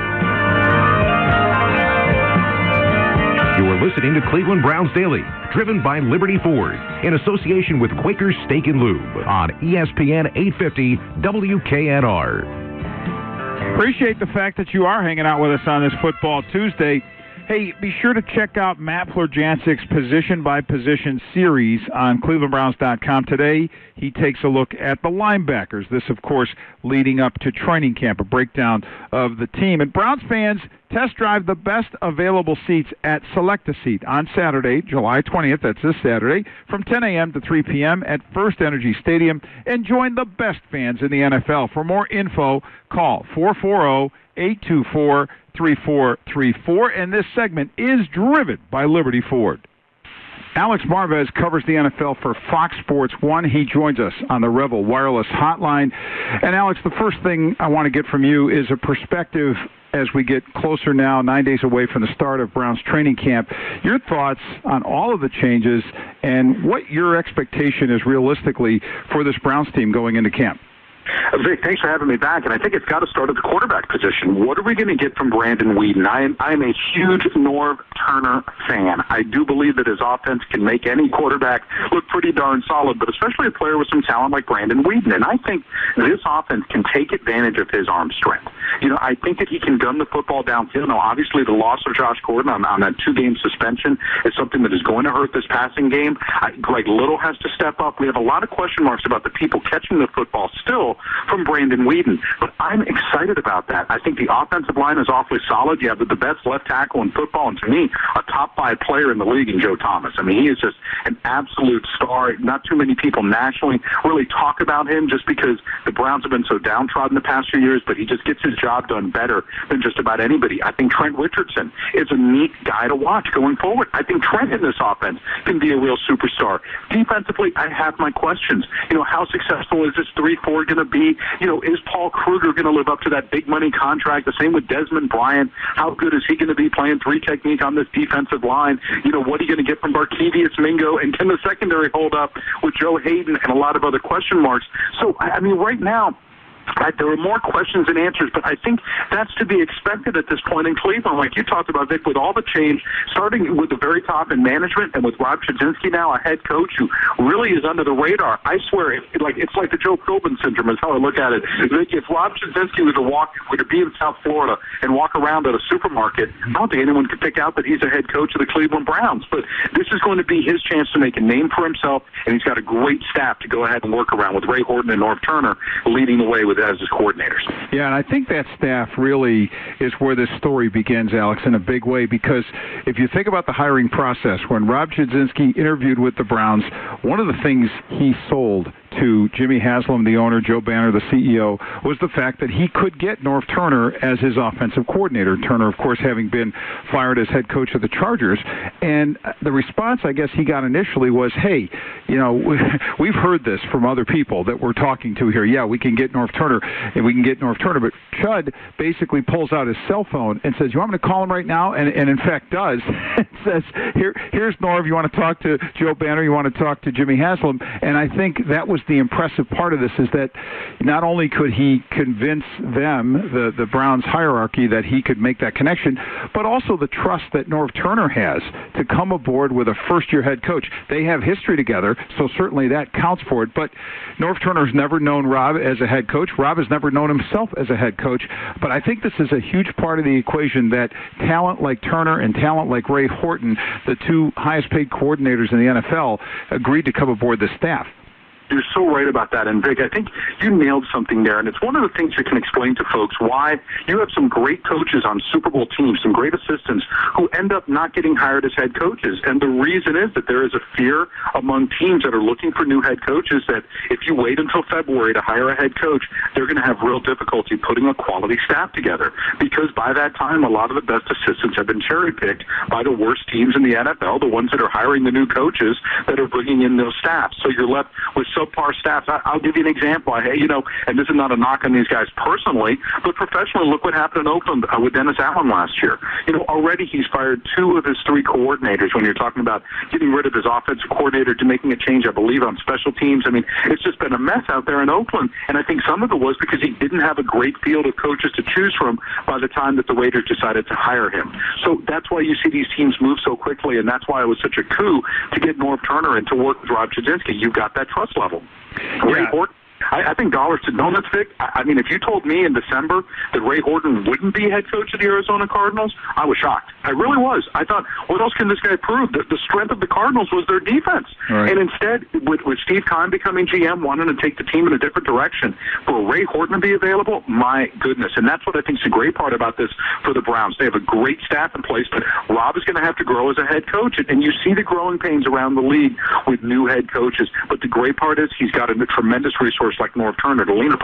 You are listening to Cleveland Browns Daily, driven by Liberty Ford, in association with Quaker's Steak and Lube on ESPN 850 WKNR. Appreciate the fact that you are hanging out with us on this Football Tuesday. Hey, be sure to check out Matt Florjancic's Position by Position series on clevelandbrowns.com. Today, he takes a look at the linebackers. This, of course, leading up to training camp, a breakdown of the team. And Browns fans, test drive the best available seats at Select-A-Seat on Saturday, July 20th, that's this Saturday, from 10 a.m. to 3 p.m. at First Energy Stadium, and join the best fans in the NFL. For more info, call 440-824-3434, and this segment is driven by Liberty Ford. Alex Marvez covers the NFL for Fox Sports 1. He joins us on the Revel Wireless Hotline. And Alex, the first thing I want to get from you is a perspective as we get closer now, 9 days away from the start of Browns training camp. Your thoughts on all of the changes and what your expectation is realistically for this Browns team going into camp. Vic, thanks for having me back, and I think it's got to start at the quarterback position. What are we going to get from Brandon Weeden? I'm a huge Norv Turner fan. I do believe that his offense can make any quarterback look pretty darn solid, but especially a player with some talent like Brandon Weeden. And I think this offense can take advantage of his arm strength. I think that he can gun the football downfield. Now, obviously, the loss of Josh Gordon on that 2-game suspension is something that is going to hurt this passing game. Greg Little has to step up. We have a lot of question marks about the people catching the football still from Brandon Weeden, but I'm excited about that. I think the offensive line is awfully solid. You have the best left tackle in football, and to me, a top 5 player in the league in Joe Thomas. I mean, he is just an absolute star. Not too many people nationally really talk about him just because the Browns have been so downtrodden the past few years, but he just gets his job done better than just about anybody. I think Trent Richardson is a neat guy to watch going forward. I think Trent in this offense can be a real superstar. Defensively, I have my questions. How successful is this 3-4 going to be? Is Paul Kruger going to live up to that big money contract? The same with Desmond Bryant. How good is he going to be playing 3 technique on this defensive line? What are you going to get from Barkevius Mingo? And can the secondary hold up with Joe Hayden and a lot of other question marks? So, right now, there are more questions than answers, but I think that's to be expected at this point in Cleveland. Like you talked about, Vic, with all the change, starting with the very top in management and with Rob Chudzinski now, a head coach who really is under the radar. I swear, it's like the Joe Philbin syndrome is how I look at it. If Rob Chudzinski were to be in South Florida and walk around at a supermarket, I don't think anyone could pick out that he's a head coach of the Cleveland Browns. But this is going to be his chance to make a name for himself, and he's got a great staff to go ahead and work around with Ray Horton and Norv Turner leading the way with as his coordinators. Yeah, and I think that staff really is where this story begins, Alex, in a big way, because if you think about the hiring process, when Rob Chudzinski interviewed with the Browns, one of the things he sold to Jimmy Haslam, the owner, Joe Banner, the CEO, was the fact that he could get Norv Turner as his offensive coordinator. Turner, of course, having been fired as head coach of the Chargers. And the response, I guess, he got initially was, hey, we've heard this from other people that we're talking to here. Yeah, we can get Norv Turner, and we can get Norv Turner. But Chud basically pulls out his cell phone and says, you want me to call him right now? And in fact does. It says, here's Norv. You want to talk to Joe Banner? You want to talk to Jimmy Haslam? And I think that was the impressive part of this, is that not only could he convince them, the Browns hierarchy, that he could make that connection, but also the trust that Norv Turner has to come aboard with a first-year head coach. They have history together, so certainly that counts for it. But Norv Turner's never known Rob as a head coach. Rob has never known himself as a head coach. But I think this is a huge part of the equation, that talent like Turner and talent like Ray Horton, the 2 highest-paid coordinators in the NFL, agreed to come aboard the staff. You're so right about that. And, Vic, I think you nailed something there. And it's one of the things you can explain to folks why you have some great coaches on Super Bowl teams, some great assistants, who end up not getting hired as head coaches. And the reason is that there is a fear among teams that are looking for new head coaches that if you wait until February to hire a head coach, they're going to have real difficulty putting a quality staff together. Because by that time, a lot of the best assistants have been cherry-picked by the worst teams in the NFL, the ones that are hiring the new coaches that are bringing in those staffs. So you're left with subpar staffs. I'll give you an example. And this is not a knock on these guys personally, but professionally, look what happened in Oakland with Dennis Allen last year. Already he's fired 2 of his 3 coordinators when you're talking about getting rid of his offensive coordinator to making a change, I believe, on special teams. I mean, it's just been a mess out there in Oakland, and I think some of it was because he didn't have a great field of coaches to choose from by the time that the Raiders decided to hire him. So that's why you see these teams move so quickly, and that's why it was such a coup to get Norv Turner and to work with Rob Chudzinski. You've got that trust level. Ray Horton, I think dollars to donuts, Vic. I mean, if you told me in December that Ray Horton wouldn't be head coach of the Arizona Cardinals, I was shocked. I really was. I thought, what else can this guy prove? The strength of the Cardinals was their defense. Right. And instead, with Steve Keim becoming GM, wanting to take the team in a different direction, for Ray Horton to be available, my goodness. And that's what I think is the great part about this for the Browns. They have a great staff in place, but Rob is going to have to grow as a head coach. And you see the growing pains around the league with new head coaches. But the great part is he's got a tremendous resource like Norv Turner to lean upon.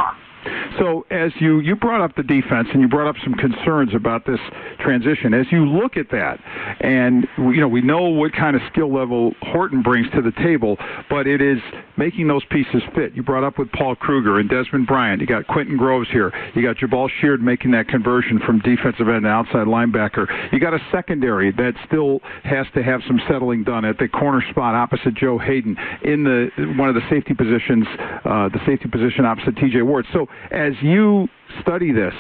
So as you brought up the defense and you brought up some concerns about this transition, as you look at that, and we know what kind of skill level Horton brings to the table, but it is making those pieces fit. You brought up with Paul Kruger and Desmond Bryant. You got Quentin Groves here. You got Jabal Sheard making that conversion from defensive end to outside linebacker. You got a secondary that still has to have some settling done at the corner spot opposite Joe Hayden in one of the safety positions, the safety position opposite T.J. Ward. So as you study this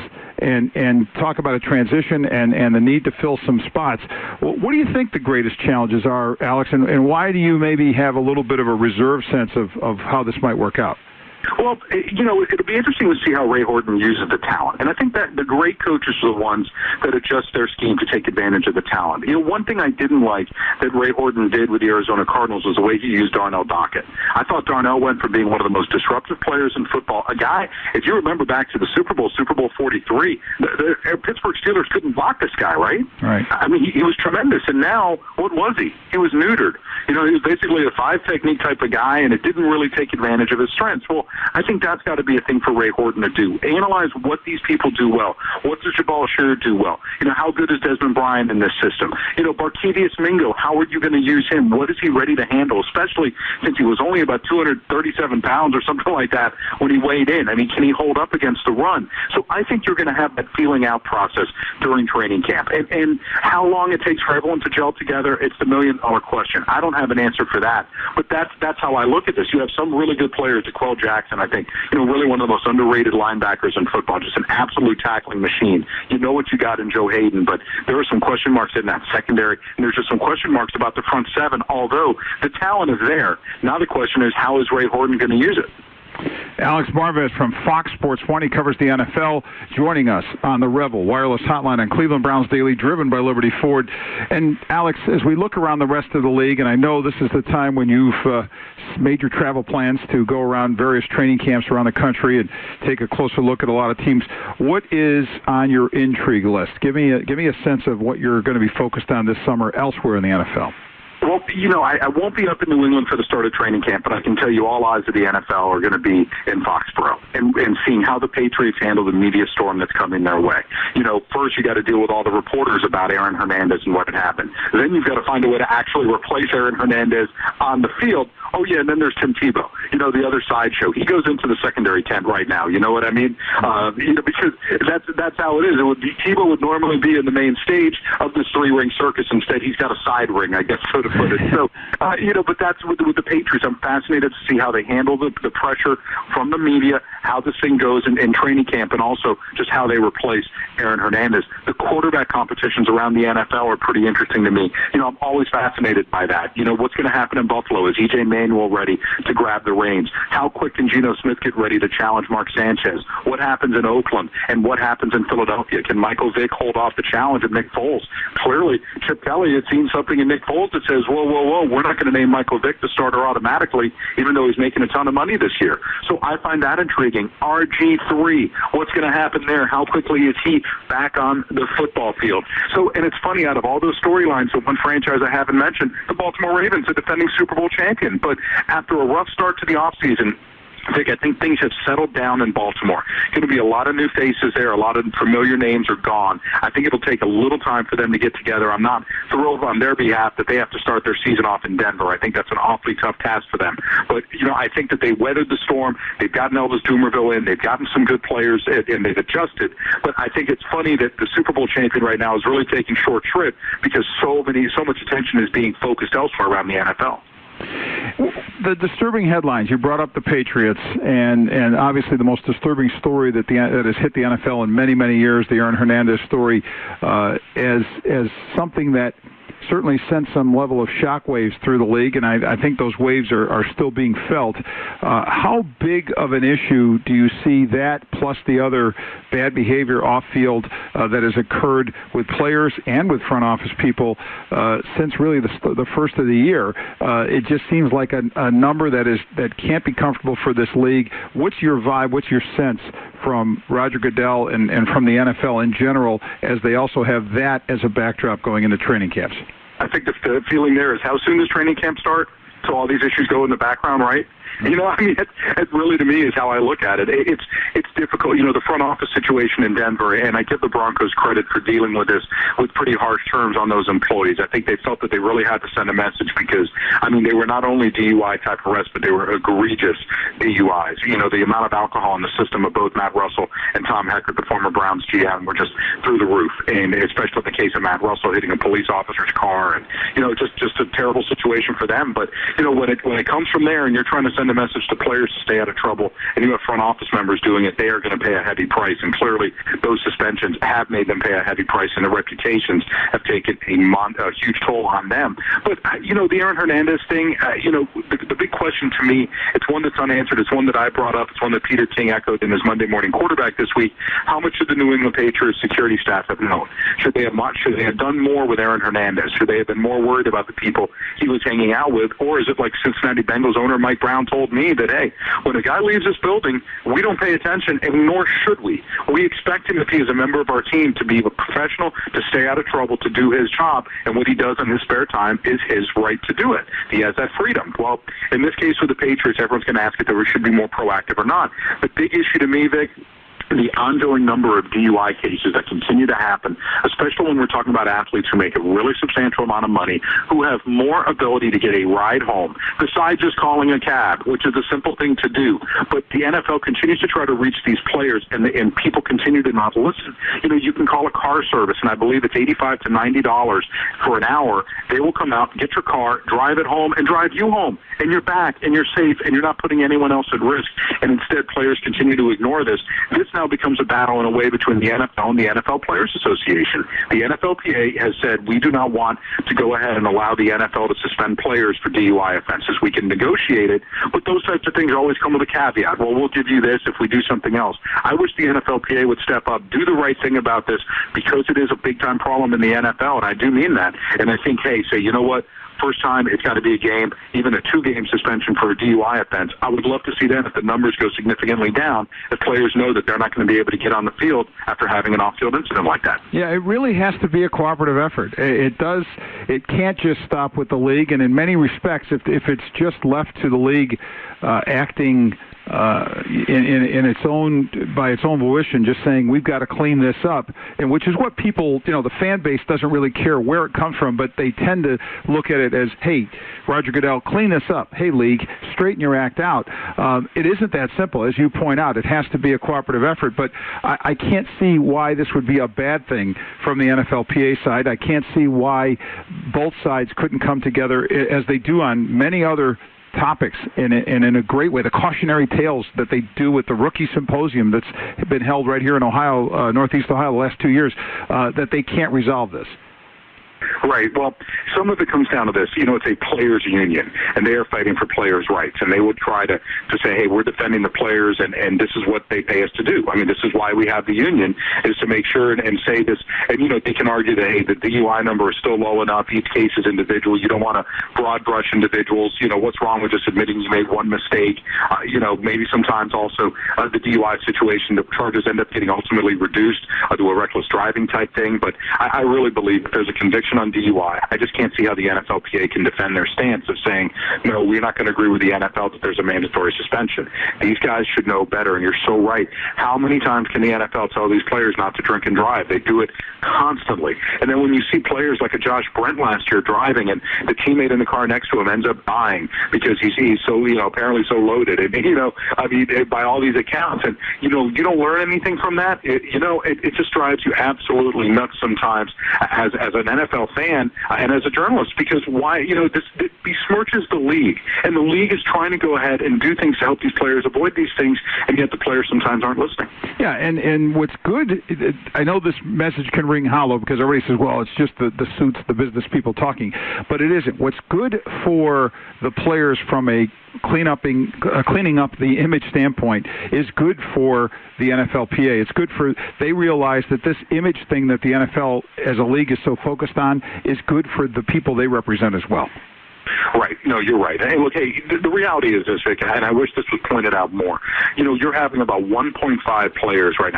and talk about a transition and the need to fill some spots, what do you think the greatest challenges are, Alex, and why do you maybe have a little bit of a reserve sense of how this might work out? Well, it'll be interesting to see how Ray Horton uses the talent. And I think that the great coaches are the ones that adjust their scheme to take advantage of the talent. One thing I didn't like that Ray Horton did with the Arizona Cardinals was the way he used Darnell Dockett. I thought Darnell went from being one of the most disruptive players in football. A guy, if you remember back to the Super Bowl 43, the Pittsburgh Steelers couldn't block this guy, right? Right. I mean, he was tremendous. And now, what was he? He was neutered. He was basically a 5-technique type of guy, and it didn't really take advantage of his strengths. Well, I think that's got to be a thing for Ray Horton to do. Analyze what these people do well. What does Jabal Sheard do well? How good is Desmond Bryant in this system? Barkevious Mingo, how are you going to use him? What is he ready to handle, especially since he was only about 237 pounds or something like that when he weighed in? I mean, can he hold up against the run? So I think you're going to have that feeling out process during training camp. And how long it takes for everyone to gel together, it's the million-dollar question. I don't have an answer for that, but that's how I look at this. You have some really good players, D'Qwell Jackson, I think, really one of the most underrated linebackers in football, just an absolute tackling machine. You know what you got in Joe Hayden, but there are some question marks in that secondary, and there's just some question marks about the front seven, although the talent is there. Now the question is, how is Ray Horton going to use it? Alex Marvez from Fox Sports 1. He covers the NFL, joining us on the Rebel Wireless Hotline on Cleveland Browns Daily, driven by Liberty Ford. And, Alex, as we look around the rest of the league, and I know this is the time when you've made your travel plans to go around various training camps around the country and take a closer look at a lot of teams, what is on your intrigue list? Give me a sense of what you're going to be focused on this summer elsewhere in the NFL. Well, I won't be up in New England for the start of training camp, but I can tell you all eyes of the NFL are going to be in Foxborough and seeing how the Patriots handle the media storm that's coming their way. First you got to deal with all the reporters about Aaron Hernandez and what had happened. Then you've got to find a way to actually replace Aaron Hernandez on the field. Oh, yeah, and then there's Tim Tebow, the other sideshow. He goes into the secondary tent right now, you know what I mean? Because that's how it is. Tebow would normally be in the main stage of this three-ring circus. Instead, he's got a side ring, I guess, so to put it. So, but that's with the Patriots. I'm fascinated to see how they handle the pressure from the media, how this thing goes in training camp, and also just how they replace Aaron Hernandez. The quarterback competitions around the NFL are pretty interesting to me. I'm always fascinated by that. What's going to happen in Buffalo? Is E.J. Manuel ready to grab the reins? How quick can Geno Smith get ready to challenge Mark Sanchez? What happens in Oakland? And what happens in Philadelphia? Can Michael Vick hold off the challenge of Nick Foles? Clearly, Chip Kelly had seen something in Nick Foles that says, whoa, we're not going to name Michael Vick the starter automatically, even though he's making a ton of money this year. So I find that intriguing. RG3, what's going to happen there? How quickly is he back on the football field? So, and it's funny, out of all those storylines, so one franchise I haven't mentioned, the Baltimore Ravens, the defending Super Bowl champion. But after a rough start to the offseason, I think things have settled down in Baltimore. Going to be a lot of new faces there. A lot of familiar names are gone. I think it'll take a little time for them to get together. I'm not thrilled on their behalf that they have to start their season off in Denver. I think that's an awfully tough task for them. But, I think that they weathered the storm. They've gotten Elvis Dumervil in. They've gotten some good players, and they've adjusted. But I think it's funny that the Super Bowl champion right now is really taking short shrift because so much attention is being focused elsewhere around the NFL. The disturbing headlines, you brought up the Patriots, and obviously the most disturbing story that has hit the NFL in many, many years, the Aaron Hernandez story, as something that certainly sent some level of shockwaves through the league, and I think those waves are still being felt. How big of an issue do you see that, plus the other bad behavior off-field that has occurred with players and with front office people since really the first of the year? It just seems like a number that can't be comfortable for this league. What's your vibe? What's your sense from Roger Goodell and from the NFL in general, as they also have that as a backdrop going into training camps? I think the feeling there is, how soon does training camp start? So all these issues go in the background, right? You know, I mean, it really, to me, is how I look at it. It's difficult. You know, the front office situation in Denver, and I give the Broncos credit for dealing with this with pretty harsh terms on those employees. I think they felt that they really had to send a message because, I mean, they were not only DUI-type arrests, but they were egregious DUIs. You know, the amount of alcohol in the system of both Matt Russell and Tom Heckert, the former Browns GM, were just through the roof, and especially in the case of Matt Russell hitting a police officer's car, and, you know, just a terrible situation for them. But, you know, when it comes from there and you're trying to send a message to players to stay out of trouble, and you have front office members doing it, they are going to pay a heavy price. And clearly, those suspensions have made them pay a heavy price, and their reputations have taken a huge toll on them. But, you know, the Aaron Hernandez thing, you know, the big question to me, it's one that's unanswered. It's one that I brought up. It's one that Peter King echoed in his Monday Morning Quarterback this week. How much should the New England Patriots security staff have known? Should they have done more with Aaron Hernandez? Should they have been more worried about the people he was hanging out with? Or is it like Cincinnati Bengals owner Mike Brown told me that, hey, when a guy leaves this building, we don't pay attention, and nor should we. We expect him, if he is a member of our team, to be a professional, to stay out of trouble, to do his job, and what he does in his spare time is his right to do it. He has that freedom. Well, in this case with the Patriots, everyone's going to ask if they should be more proactive or not. The big issue to me, Vic, the ongoing number of DUI cases that continue to happen, especially when we're talking about athletes who make a really substantial amount of money, who have more ability to get a ride home, besides just calling a cab, which is a simple thing to do. But the NFL continues to try to reach these players, and people continue to not listen. You know, you can call a car service, and I believe it's $85 to $90 for an hour. They will come out, get your car, drive it home, and drive you home, and you're back, and you're safe, and you're not putting anyone else at risk. And instead, players continue to ignore this. This now becomes a battle in a way between the NFL and the NFL Players Association. The NFLPA has said we do not want to go ahead and allow the NFL to suspend players for DUI offenses. We can negotiate it, but those types of things always come with a caveat. Well, we'll give you this if we do something else. I wish the NFLPA would step up, do the right thing about this, because it is a big-time problem in the NFL, and I do mean that. And I think, hey, say, you know what? First time, it's got to be a game, even a 2-game suspension for a DUI offense. I would love to see that if the numbers go significantly down, if players know that they're not going to be able to get on the field after having an off-field incident like that. Yeah, it really has to be a cooperative effort. It can't just stop with the league, and in many respects, if it's just left to the league acting in its own, by its own volition, just saying we've got to clean this up, and which is what people, you know, the fan base doesn't really care where it comes from, but they tend to look at it as, hey, Roger Goodell, clean this up. Hey, league, straighten your act out. It isn't that simple, as you point out. It has to be a cooperative effort, but I can't see why this would be a bad thing from the NFLPA side. I can't see why both sides couldn't come together as they do on many other topics and in a great way. The cautionary tales that they do with the rookie symposium that's been held right here in Ohio, Northeast Ohio, the last 2 years, that they can't resolve this. Right. Well, some of it comes down to this. You know, it's a players' union, and they are fighting for players' rights. And they would try to say, hey, we're defending the players, and this is what they pay us to do. I mean, this is why we have the union, is to make sure and say this. And, you know, they can argue that, hey, the DUI number is still low enough. Each case is individual. You don't want to broad brush individuals. You know, what's wrong with just admitting you made one mistake? You know, maybe sometimes also the DUI situation, the charges end up getting ultimately reduced to a reckless driving type thing. But I really believe that there's a conviction on DUI. I just can't see how the NFLPA can defend their stance of saying, no, we're not going to agree with the NFL that there's a mandatory suspension. These guys should know better, and you're so right. How many times can the NFL tell these players not to drink and drive? They do it constantly. And then when you see players like a Josh Brent last year driving, and the teammate in the car next to him ends up dying because he's so, you know, apparently so loaded. And, you know, I mean, by all these accounts, and, you know, you don't learn anything from that. It just drives you absolutely nuts sometimes as an NFL fan and as a journalist, because why, you know, this besmirches the league, and the league is trying to go ahead and do things to help these players avoid these things, and yet the players sometimes aren't listening. Yeah, and what's good, I know this message can ring hollow because everybody says, well, it's just the suits, the business people talking, but it isn't. What's good for the players from a cleaning up the image standpoint is good for the NFLPA. It's good for, they realize that this image thing that the NFL as a league is so focused on is good for the people they represent as well. Right. No, you're right. Hey, look, hey, the reality is this, Vic, and I wish this was pointed out more. You know, you're having about 1.5 players right now,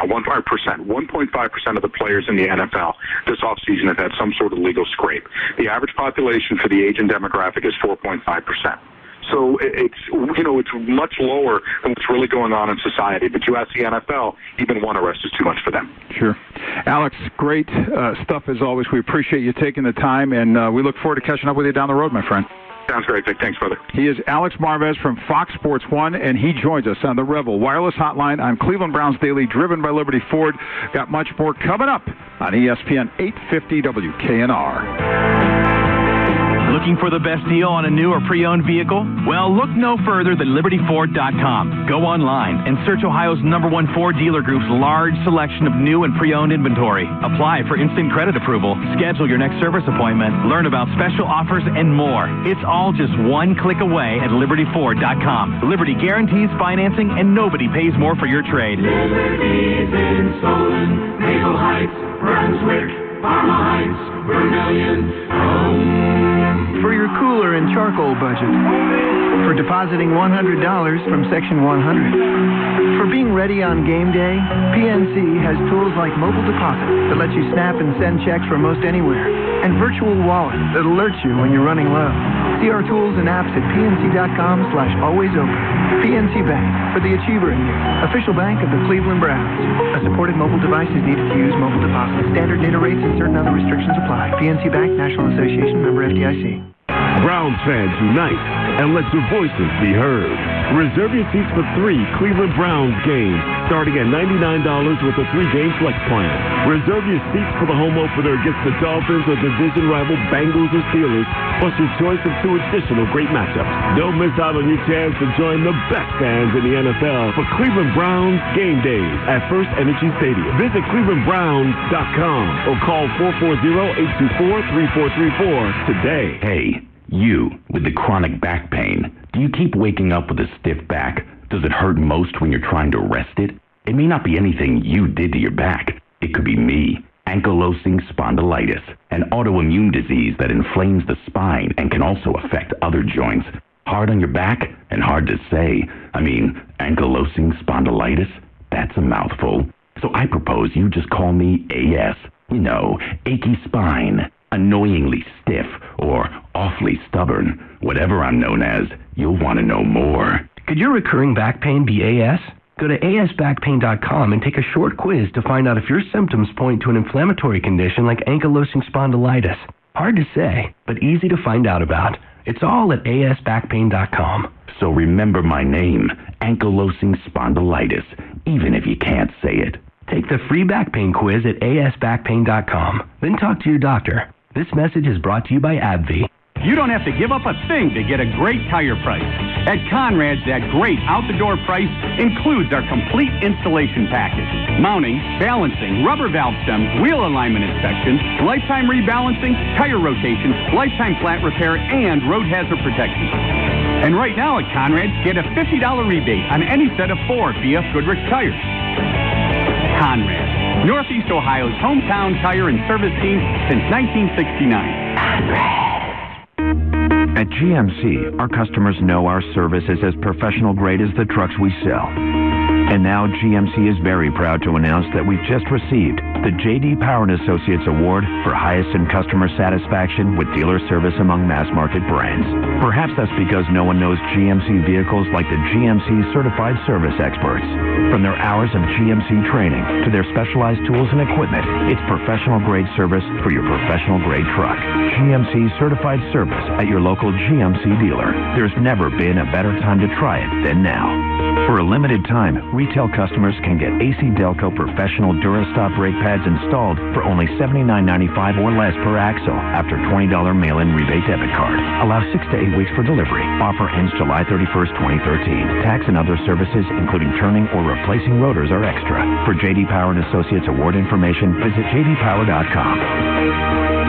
1.5% of the players in the NFL this offseason have had some sort of legal scrape. The average population for the age and demographic is 4.5%. So it's much lower than what's really going on in society. But you ask the NFL, even one arrest is too much for them. Sure. Alex, great stuff as always. We appreciate you taking the time, and we look forward to catching up with you down the road, my friend. Sounds great, Vic. Thanks, brother. He is Alex Marvez from Fox Sports 1, and he joins us on the Rebel Wireless Hotline on Cleveland Browns Daily, driven by Liberty Ford. Got much more coming up on ESPN 850 WKNR. Looking for the best deal on a new or pre-owned vehicle? Well, look no further than LibertyFord.com. Go online and search Ohio's #1 Ford dealer group's large selection of new and pre-owned inventory. Apply for instant credit approval, schedule your next service appointment, learn about special offers, and more. It's all just one click away at LibertyFord.com. Liberty guarantees financing, and nobody pays more for your trade. Liberty's in Solon, Maple Heights, Brunswick, Parma Heights, Vermilion, For your cooler and charcoal budget. For depositing $100 from Section 100. For being ready on game day, PNC has tools like mobile deposit that lets you snap and send checks from most anywhere, and virtual wallet that alerts you when you're running low. See our tools and apps at pnc.com/alwaysopen. PNC Bank, for the achiever in you. Official bank of the Cleveland Browns. A supported mobile device is needed to use mobile deposit. Standard data rates and certain other restrictions apply. PNC Bank, National Association, member FDIC. Browns fans unite and let your voices be heard. Reserve your seats for 3 Cleveland Browns games starting at $99 with a 3-game flex plan. Reserve your seats for the home opener against the Dolphins or division rival Bengals or Steelers, plus your choice of 2 additional great matchups. Don't miss out on your chance to join the best fans in the NFL for Cleveland Browns game days at First Energy Stadium. Visit clevelandbrowns.com or call 440-824-3434 today. Hey, you with the chronic back pain. Do you keep waking up with a stiff back? Does it hurt most when you're trying to rest it? It may not be anything you did to your back. It could be me. Ankylosing spondylitis, an autoimmune disease that inflames the spine and can also affect other joints. Hard on your back and hard to say. Ankylosing spondylitis? That's a mouthful. So I propose you just call me AS. Achy spine, annoyingly stiff, or awfully stubborn. Whatever I'm known as, you'll want to know more. Could your recurring back pain be AS? Go to asbackpain.com and take a short quiz to find out if your symptoms point to an inflammatory condition like ankylosing spondylitis. Hard to say, but easy to find out about. It's all at asbackpain.com. So remember my name, Ankylosing spondylitis, even if you can't say it. Take the free back pain quiz at asbackpain.com. Then talk to your doctor. This message is brought to you by AbbVie. You don't have to give up a thing to get a great tire price. At Conrad's, that great out-the-door price includes our complete installation package. Mounting, balancing, rubber valve stems, wheel alignment inspection, lifetime rebalancing, tire rotation, lifetime flat repair, and road hazard protection. And right now at Conrad's, get a $50 rebate on any set of 4 BF Goodrich tires. Conrad, Northeast Ohio's hometown tire and service team since 1969. Conrad. At GMC, our customers know our service is as professional grade as the trucks we sell. And now GMC is very proud to announce that we've just received the J.D. Power & Associates Award for highest in customer satisfaction with dealer service among mass market brands. Perhaps that's because no one knows GMC vehicles like the GMC Certified Service Experts. From their hours of GMC training to their specialized tools and equipment, it's professional grade service for your professional grade truck. GMC Certified Service at your local GMC dealer. There's never been a better time to try it than now. For a limited time, retail customers can get AC Delco Professional Durastop brake pads installed for only $79.95 or less per axle after $20 mail-in rebate debit card. Allow 6 to 8 weeks for delivery. Offer ends July 31st, 2013. Tax and other services, including turning or replacing rotors, are extra. For J.D. Power & Associates award information, visit jdpower.com.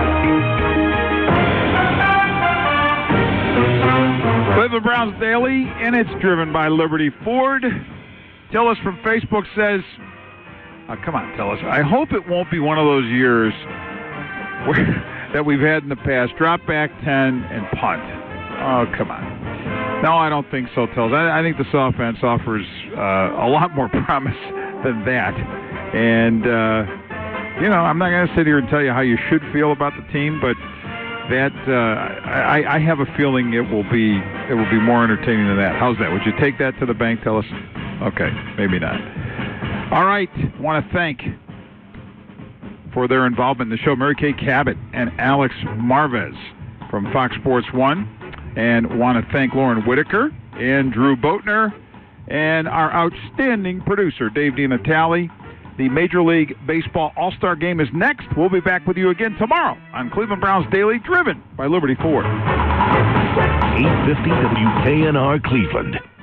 Cleveland Browns Daily, and it's driven by Liberty Ford. Tillis from Facebook says, come on, Tillis. I hope it won't be one of those years that we've had in the past. Drop back 10 and punt. Oh, come on. No, I don't think so, Tillis. I think this offense offers a lot more promise than that. And, I'm not going to sit here and tell you how you should feel about the team, but that I have a feeling it will be more entertaining than that. How's that? Would you take that to the bank? Tell us. Okay, maybe not. All right. Want to thank for their involvement in the show Mary Kay Cabot and Alex Marvez from Fox Sports 1, and want to thank Lauren Whitaker and Drew Boatner and our outstanding producer Dave DiNatale. The Major League Baseball All-Star Game is next. We'll be back with you again tomorrow on Cleveland Browns Daily, driven by Liberty Ford. 850 WKNR Cleveland.